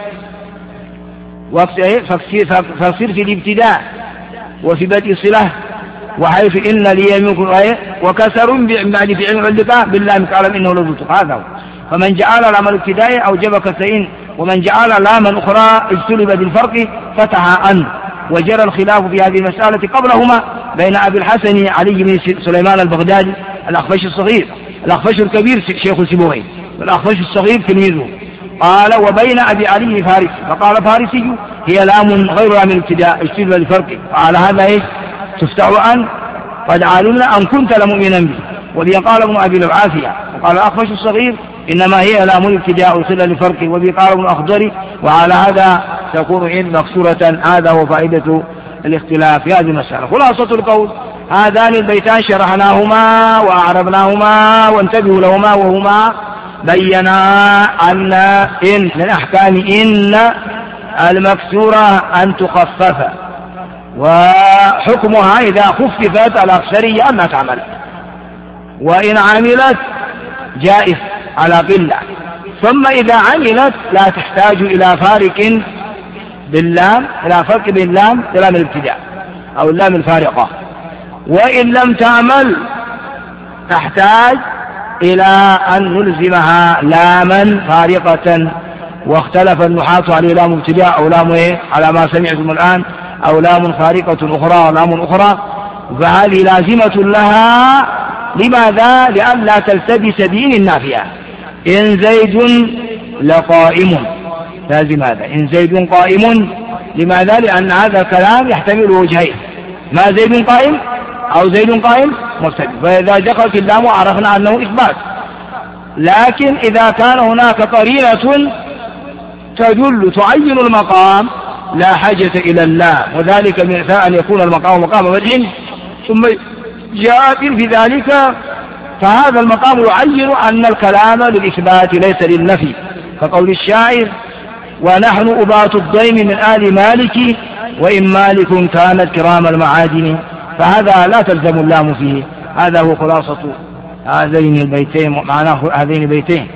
فاكسر في الابتداء وفي بدء الصلة وحيث إن لي منكم آية وكسر بعد فعل علقة باللام تعلم إنه لذوتك هذا هو. فمن جعل لام الابتداء أوجب كسرين ومن جعل لاما أخرى اجتلب بالفرق فتح أن. وجرى الخلاف في هذه المسألة قبلهما بين أبي الحسن علي بن سليمان البغدادي الأخفش الصغير الأخفش الكبير شيخ سيبويه والأخفش الصغير تلميذه قال وبين أبي علي فارسي، فقال فارسي هي لام غير لام الابتداء اشتبه لفرقه، قال هذا إيه تفتح أن قد علمنا أن كنت لمؤمنا به. وبه قال ابن أبي العافية وقال أخفش الصغير إنما هي لام الابتداء اشتبه لفرقه. وبه قال ابن أخضري وعلى هذا تكون إن مكسورة. هذا هو فائدة الاختلاف في هذه المسألة. خلاصة القول هذان البيتان شرحناهما وأعربناهما وانتبهوا لهما، وهما بينا أن إن من أحكام إن المكسورة أن تخفف، وحكمها إذا خففت الأكثرية أنها تعمل، وإن عملت جائز على قلة، ثم إذا عملت لا تحتاج إلى فارق باللام، إلى فرق باللام لام الابتداء أو اللام الفارقة. وإن لم تعمل تحتاج إلى أن نلزمها لاما فارقة. واختلف النحاة على لام ابتداء أو لام إيه على ما سمعتم الآن، أو لام فارقة أخرى ولام أخرى، فهذه لازمة لها. لماذا؟ لأن لا تلتبس بإن النافية. إن زيد لقائم لازم هذا، إن زيد قائم. لماذا؟ لأن هذا الكلام يحتمل وجهين، ما زيد قائم أو زيد قائم مبتدأ، فإذا دخلت اللام عرفنا أنه إثبات. لكن إذا كان هناك قرينة تدل تعين المقام لا حاجة إلى اللام، وذلك من أن يكون المقام مقام مدح ثم جاء في ذلك، فهذا المقام يعين أن الكلام للإثبات ليس للنفي، كقول الشاعر ونحن أبات الضيم من آل مالك وإن مالك كانت كرام المعادن. فهذا لا تلزم اللام فيه. هذا هو خلاصة هذين البيتين، معناه هذين البيتين.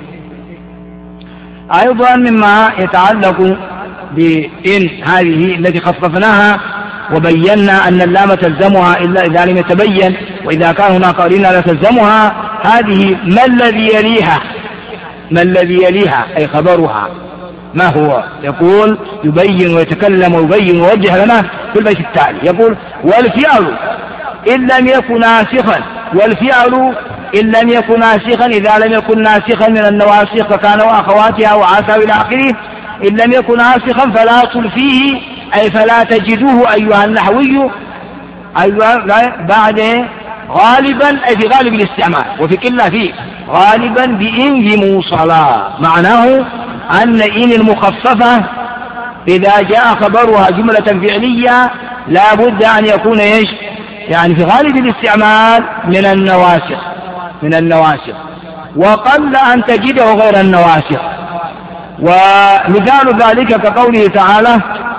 أيضا مما يتعلق بإن هذه التي خففناها وبينا أن اللام تلزمها إلا إذا لم يتبين، وإذا كان هناك قرينة لا تلزمها. هذه ما الذي يليها، ما الذي يليها أي خبرها ما هو؟ يقول يبين ويتكلم ويبين ويوجه لنا في البيت التالي. يقول والفعل إن لم يكن ناسخا، والفعل إن لم يكن ناسخا إذا لم يكن ناسخا من النواسخ فكان وأخواتها وعسى إلى آخره. إن لم يكن ناسخا فلا أصل فيه، أي فلا تجدوه أيها النحوي أيها بعد غالبا، أي في غالب الاستعمال، وفي قلة فيه غالبا بإن موصلا. معناه أن إن المخففة إذا جاء خبرها جملة فعلية لا بد أن يكون إيش يعني في غالب الاستعمال من النواسخ، من النواسخ، وقل أن تجده غير النواسخ. ومثال ذلك كقوله تعالى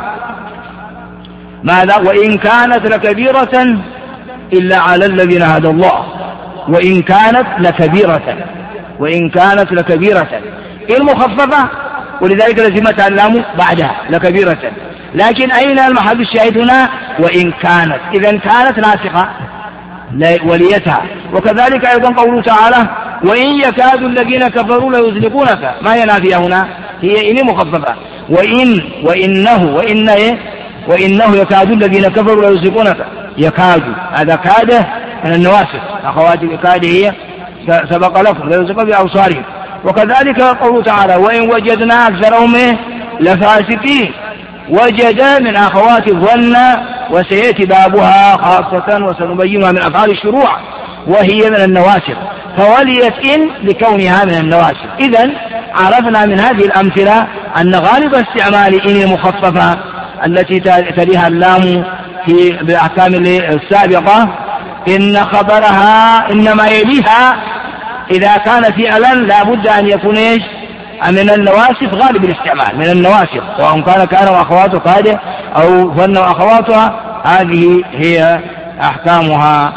ماذا؟ وإن كانت لكبيرة إلا على الذين هدى الله. وإن كانت لكبيرة، وإن كانت لكبيرة المخففة، ولذلك لزمتها اللام بعدها لكبيرة. لكن أين المحل الشاهد هنا؟ وإن كانت، إذا كانت ناسخة وليتها. وكذلك أيضا قوله تعالى وإن يكاد الذين كفروا ليزلقونك، ما هي نافية هنا؟ هي إن مخففة. وإن وإنه وإن إيه؟ وإنه يكاد الذين كفروا ليزلقونك، يكاد هذا كاد من النواسخ، أخوات الكاد هي سبق لكم ليزلقون بأبصارهم. وكذلك قوله تعالى وإن وجدنا أكثرهم إيه؟ لفاسقين، وجد من أخوات الظن، وسيأتي بابها خاصة وسنبينها من أفعال الشروع، وهي من النواسخ، فوليت إن لكونها من النواسخ. إذن عرفنا من هذه الأمثلة أن غالب استعمال إن المخففة التي تليها اللام في بالأحكام السابقة إن خبرها إنما يليها إذا كان فعلا لا بد أن يكون إيش من النواسخ غالب الاستعمال، من النواسخ، سواء كان كان وأخواته قادة أو ظن وأخواتها. هذه هي أحكامها.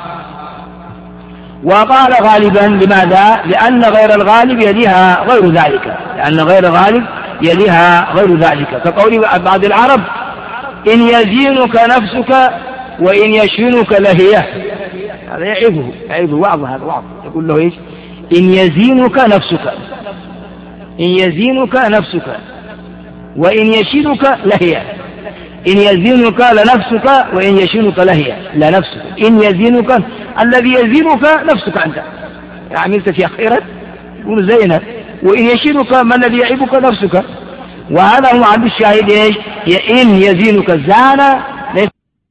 وقال غالبا لماذا؟ لأن غير الغالب يليها غير ذلك، لأن غير الغالب يليها غير ذلك، كقول بعض العرب إن يزينك نفسك وإن يشينك لهيه. هذا يعيبه يعيبه وعظ، هذا وعظ. يقول له إيش؟ إن يزينك نفسك، إن يزينك نفسك وإن يشينك لهيه. إن يزينك لنفسك وإن يشينك لهيه، لا نفسك. إن يزينك الذي يزينك نفسك أنت، عملت فيها خيرا يقول زينة وإن يشينك ما الذي يعيبك نفسك. وهذا هو عند الشاهد إيش؟ إن يزينك الزانة ليس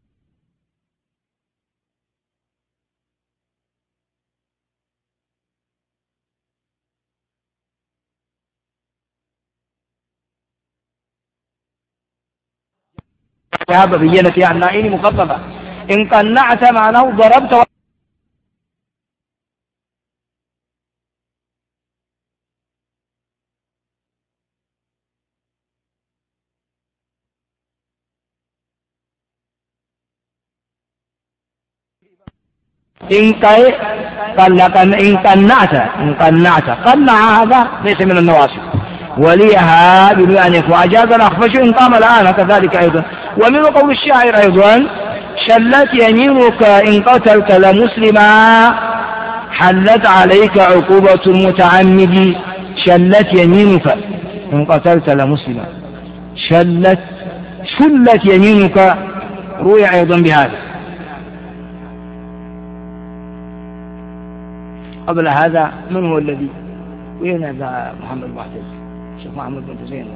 هذا بينة عن نائين مخففة. إن قنعت معناه ضربت إن قنعت إن قنعت إن قنعت قنع هذا ليس من النواصب. وليها بأن يكون أجاز الأخفش إن قام الآن كذلك أيضا. ومن قول الشاعر أيضا شلت يمينك إن قتلت لمسلما حلت عليك عقوبة المتعمد. شلت يمينك إن قتلت لمسلما شلت شلت يمينك روي أيضا بهذا. قبل هذا من هو الذي وين هذا محمد معتز الشيخ محمد بن حسين.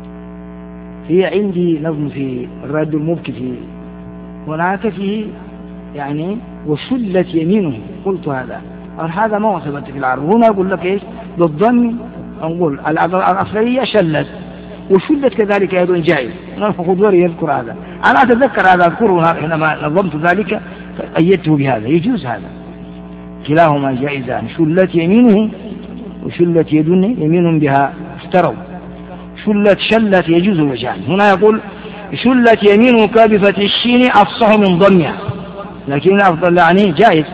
في عندي نظم في الرد المبكي في هناك فيه يعني وشلت يمينه. قلت هذا هذا ما وثبت في العرب. هنا أقول لك إيش بالضم نقول الأصلية شلت وشلت كذلك أيضا جائز. الخضوري يذكر هذا. أنا أتذكر هذا أذكره حينما نظمت ذلك أيدته بهذا. يجوز هذا كلاهما جائزان. شلت يمينه وشلت يدن يمين بها افتروا. شلت شلت يجوز الوجهان. هنا يقول شلت يمينك بفتح الشين أفصح من ضمها لكن أفضل يعني جائز.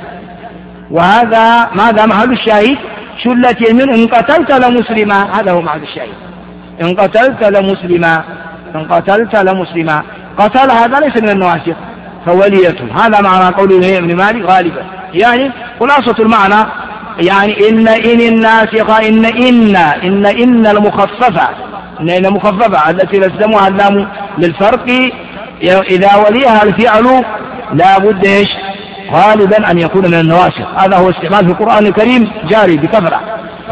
وهذا ماذا محل الشاهد؟ شلت يمين إن قتلت لمسلما. هذا هو محل الشاهد. إن قتلت لمسلما إن قتلت لمسلما قتل هذا ليس من النواسخ فولية. هذا معنى قوله ابن مالك غالبا. يعني خلاصة المعنى يعني إن إن الناسخة إن إن إن إن المخففة إن إن مخففة التي لزمها اللام للفرق إذا وليها الفعل لا بد إيش غالبا أن يكون من النواسخ. هذا هو استعمال في القرآن الكريم جاري بكثرة.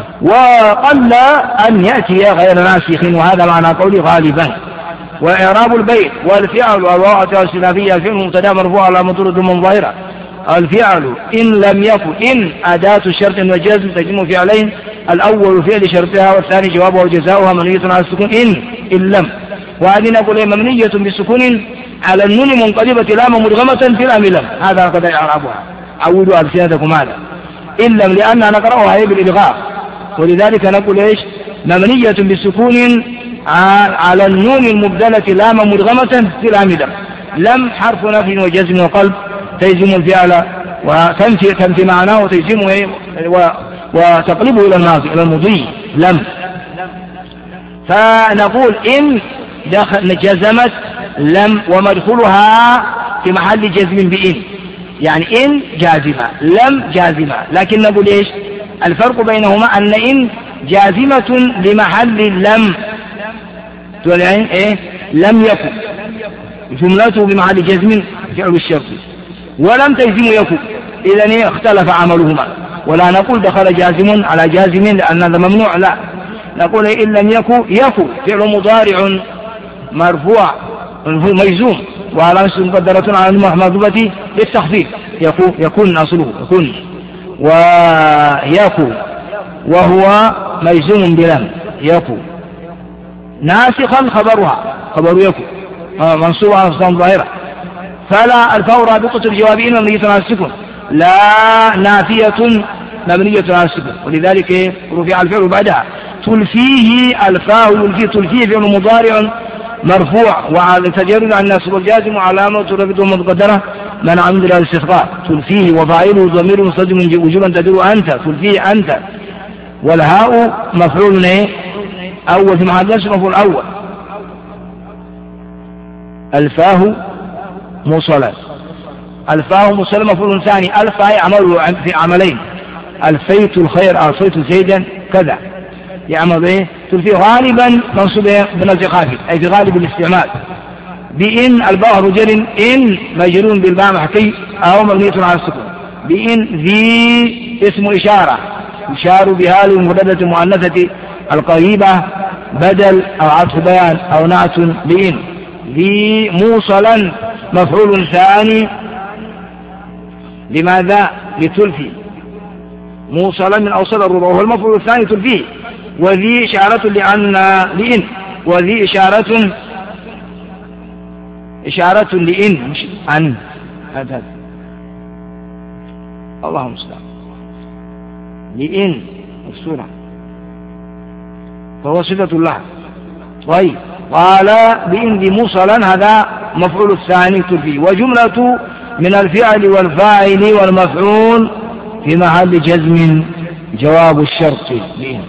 وقل أن يأتي غير ناسخ وهذا معنى قولي غالبا. وإعراب البيت والفعل والواقع السلافية الفعل مبتدا مرفوع على مطرود من ظاهرة. الفعل إن لم يكن إن أداة شرط وجزم تجمع فعلين الأول فعل شرطها والثاني جوابه وجزاؤها مبنية على السكون إن إن لم. وهذه نقول مبنية بسكون على النون منقلبة لام مدغمة في الأم لم. هذا قد إعرابها. عودوا ألسنتكم هذا إن لم لأننا نقرأها هي بالإلغاء ولذلك نقول إيش مبنية بسكون على النون المبدلة لام مدغمة في الأم لم. لم حرف نفي وجزم وقلب تجزم الفعل وتنفي تنفي معناه وتجزمه وتقلبه إلى الماضي إلى المضي لم. فنقول إن دخل جزمت لم ومدخلها في محل جزم بإن يعني إن جازمة لم جازمة. لكن نقول إيش الفرق بينهما أن إن جازمة لمحل لم تقول يعني إيه لم يكن جملته بمحل جزم فعل الشرط ولم تجزم يكن. إذن اختلف عملهما. ولا نقول دخل جازم على جازم لأن هذا ممنوع. لا نقول إن لم يكن يكن فعل مضارع مرفوع مجزوم وعلى مقدرة على المحمودة للتخفيف يكون يكون أصله يكون ويكون وهو مجزوم بلم يكون ناسخا خبرها خبر يكون منصوب على الصام ظاهرة. فلا الفاء رابطة الجواب إن مبنية على السكون لا نافية مبنية على السكون ولذلك رفع الفعل بعدها. تلفيه الفاء يلفي تلفيه فعل مضارع مرفوع وعلى تجرد عن الناس والجازم وعلامة رفعه مقدرة من عمد الاستثقاء. تلفيه وفاعله ضمير مستتر وجوبا تدل أنت تلفيه أنت. والهاء مفعول أول في محل نصب مفعول أول. الفاه موصلة الفاه موصلة مفعول ثاني. الفاء عمل في عملين الفيت الخير الفيت زيدا كذا يعمل به تلفي غالبا منصوب بنزع خافض أي في غالب الاستعمال. بإن الباء رجل إن مجرون بالباء محكي أو مبنية على السكون. بإن ذي اسم إشارة يشار بها للمفردة المؤنثة القريبة بدل أو عطف بيان أو نعت لإن. ذي موصلا مفعول ثاني لماذا؟ لتلفي، موصلا من أوصل الربع وهو المفعول الثاني تلفيه. وذي إشارة لأن لإن، وذي إشارة إشارة لإن مش عن. هذا اللهم استعان لإن مكسورة فهو صفة الله. طيب قال بإن ذي موصلا هذا مفعول الثاني تلفيه. وجملة من الفعل والفاعل والمفعول في محل جزم جواب الشرط لإن.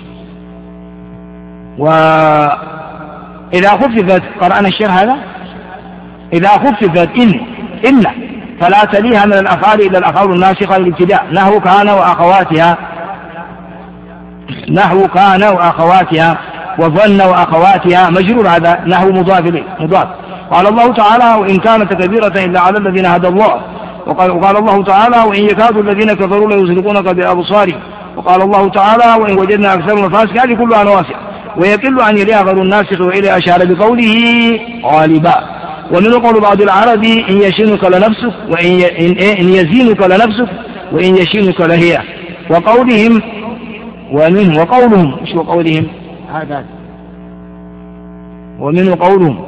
وإذا خففت قرأنا الشرح هذا، إذا خففت إن إن فلا تليها من الأفعال إلا الأفعال الناسخة للابتداء، نحو كان وأخواتها، نحو كان وأخواتها، وظن وأخواتها مجرور هذا نحو مضاف إليه مضاف. قال الله تعالى وإن كانت كبيرة إلا على الذين هدى الله. وقال, وقال الله تعالى وإن يكاد الذين كفروا ليزلقونك بأبصارهم. وقال الله تعالى وإن وجدنا أكثرهم فاسقين، هذه كلها نواسخ. ويقل عن إليها غير الناسخ وإليه أشار بقوله غالبا. ومن قول بعض العرب إن يشينك لنفسك وإن إن يزينك لنفسك وإن يشينك لهي. وقولهم ومن وقولهم مش وقولهم هذا ومن قولهم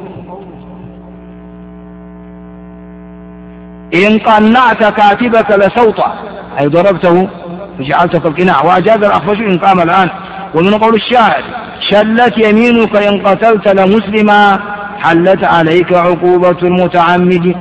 إن قنعت كاتبك لسوطا، أي ضربته وجعلتك القناع. وأجاز الأخفش إن قام الآن. ومن قول الشاعر شلت يمينك إن قتلت لمسلما حلت عليك عقوبة المتعمد.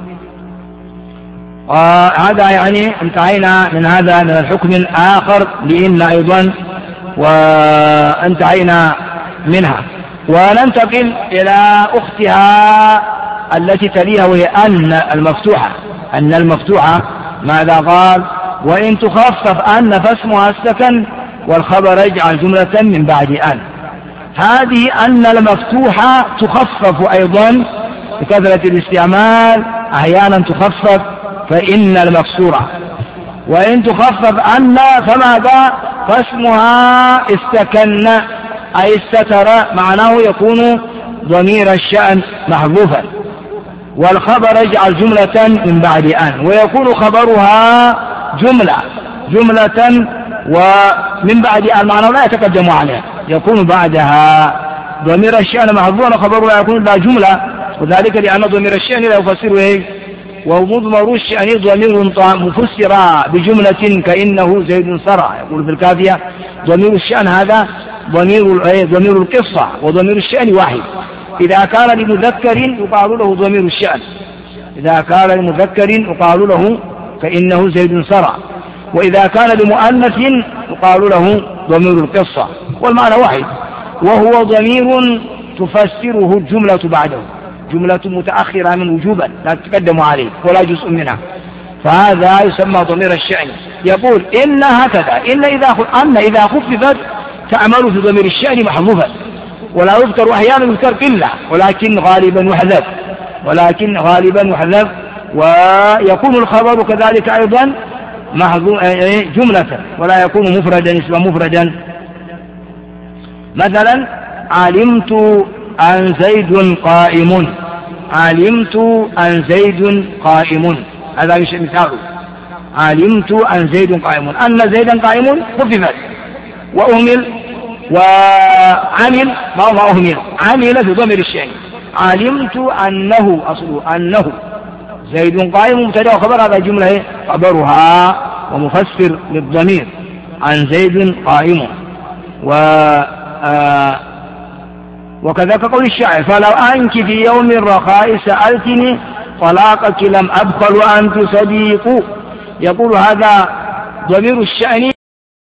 آه هذا يعني انتهينا من هذا من الحكم الآخر لإن أيضا وانتهينا منها. وننتقل إلى أختها التي تليها وهي أن المفتوحة. أن المفتوحة ماذا قال؟ وإن تخفف أن فاسمها السكن والخبر يجعل جملة من بعد أن. هذه أن المفتوحة تخفف أيضا بكثرة الاستعمال، أحيانا تخفف فإن المكسورة. وإن تخفف أن فماذا؟ فاسمها استكن أي استتر، معناه يكون ضمير الشأن محذوفا، والخبر يجعل جملة من بعد أن، ويكون خبرها جملة جملة ومن بعد أن، معناه لا يتقدم عليها، يكون بعدها ضمير الشأن محذوفا وخبره لا يكون لا جملة. وذلك لأن ضمير الشأن لا يفسره إيه؟ ومضمر الشأن ضمير مفسر بجملة كإنه زيد سرى. يقول في الكافية ضمير الشأن هذا ضمير ضمير القصة، وضمير الشأن واحد. إذا كان لمذكر يقال له ضمير الشأن، إذا كان لمذكر يقال له كإنه زيد سرى، وإذا كان لمؤنث يقال له ضمير القصة، والمعنى واحد، وهو ضمير تفسره الجملة بعده، جملة متأخرة من وجوبا لا تتقدم عليه ولا جزء منها، فهذا يسمى ضمير الشأن. يقول إن هكذا إن إذا أن إذا خففت تعمل في ضمير الشأن محذوفا، ولا يذكر أحيانا يذكر إلا، ولكن غالبا يحذف، ولكن غالبا يحذف. ويكون الخبر كذلك أيضا جملة ولا يكون مفردا اسم مفردا. مثلا علمت أن زيد قائم، علمت أن زيد قائم، هذا مثال. علمت أن زيد قائم، أن زيدا قائم خففت وأهمل وعمل ما هو أهمل، عمل في ضمير الشأن. علمت أنه أصله أنه زيد قائم مبتدأ وخبر، هذا جملة خبرها ومفسر للضمير عن زيد قائم. و آه وكذلك قول الشاعر فلو أنك في يوم الرخاء سألتني طلاقك لم أبخل وأنت صديق. يقول هذا ضمير الشأن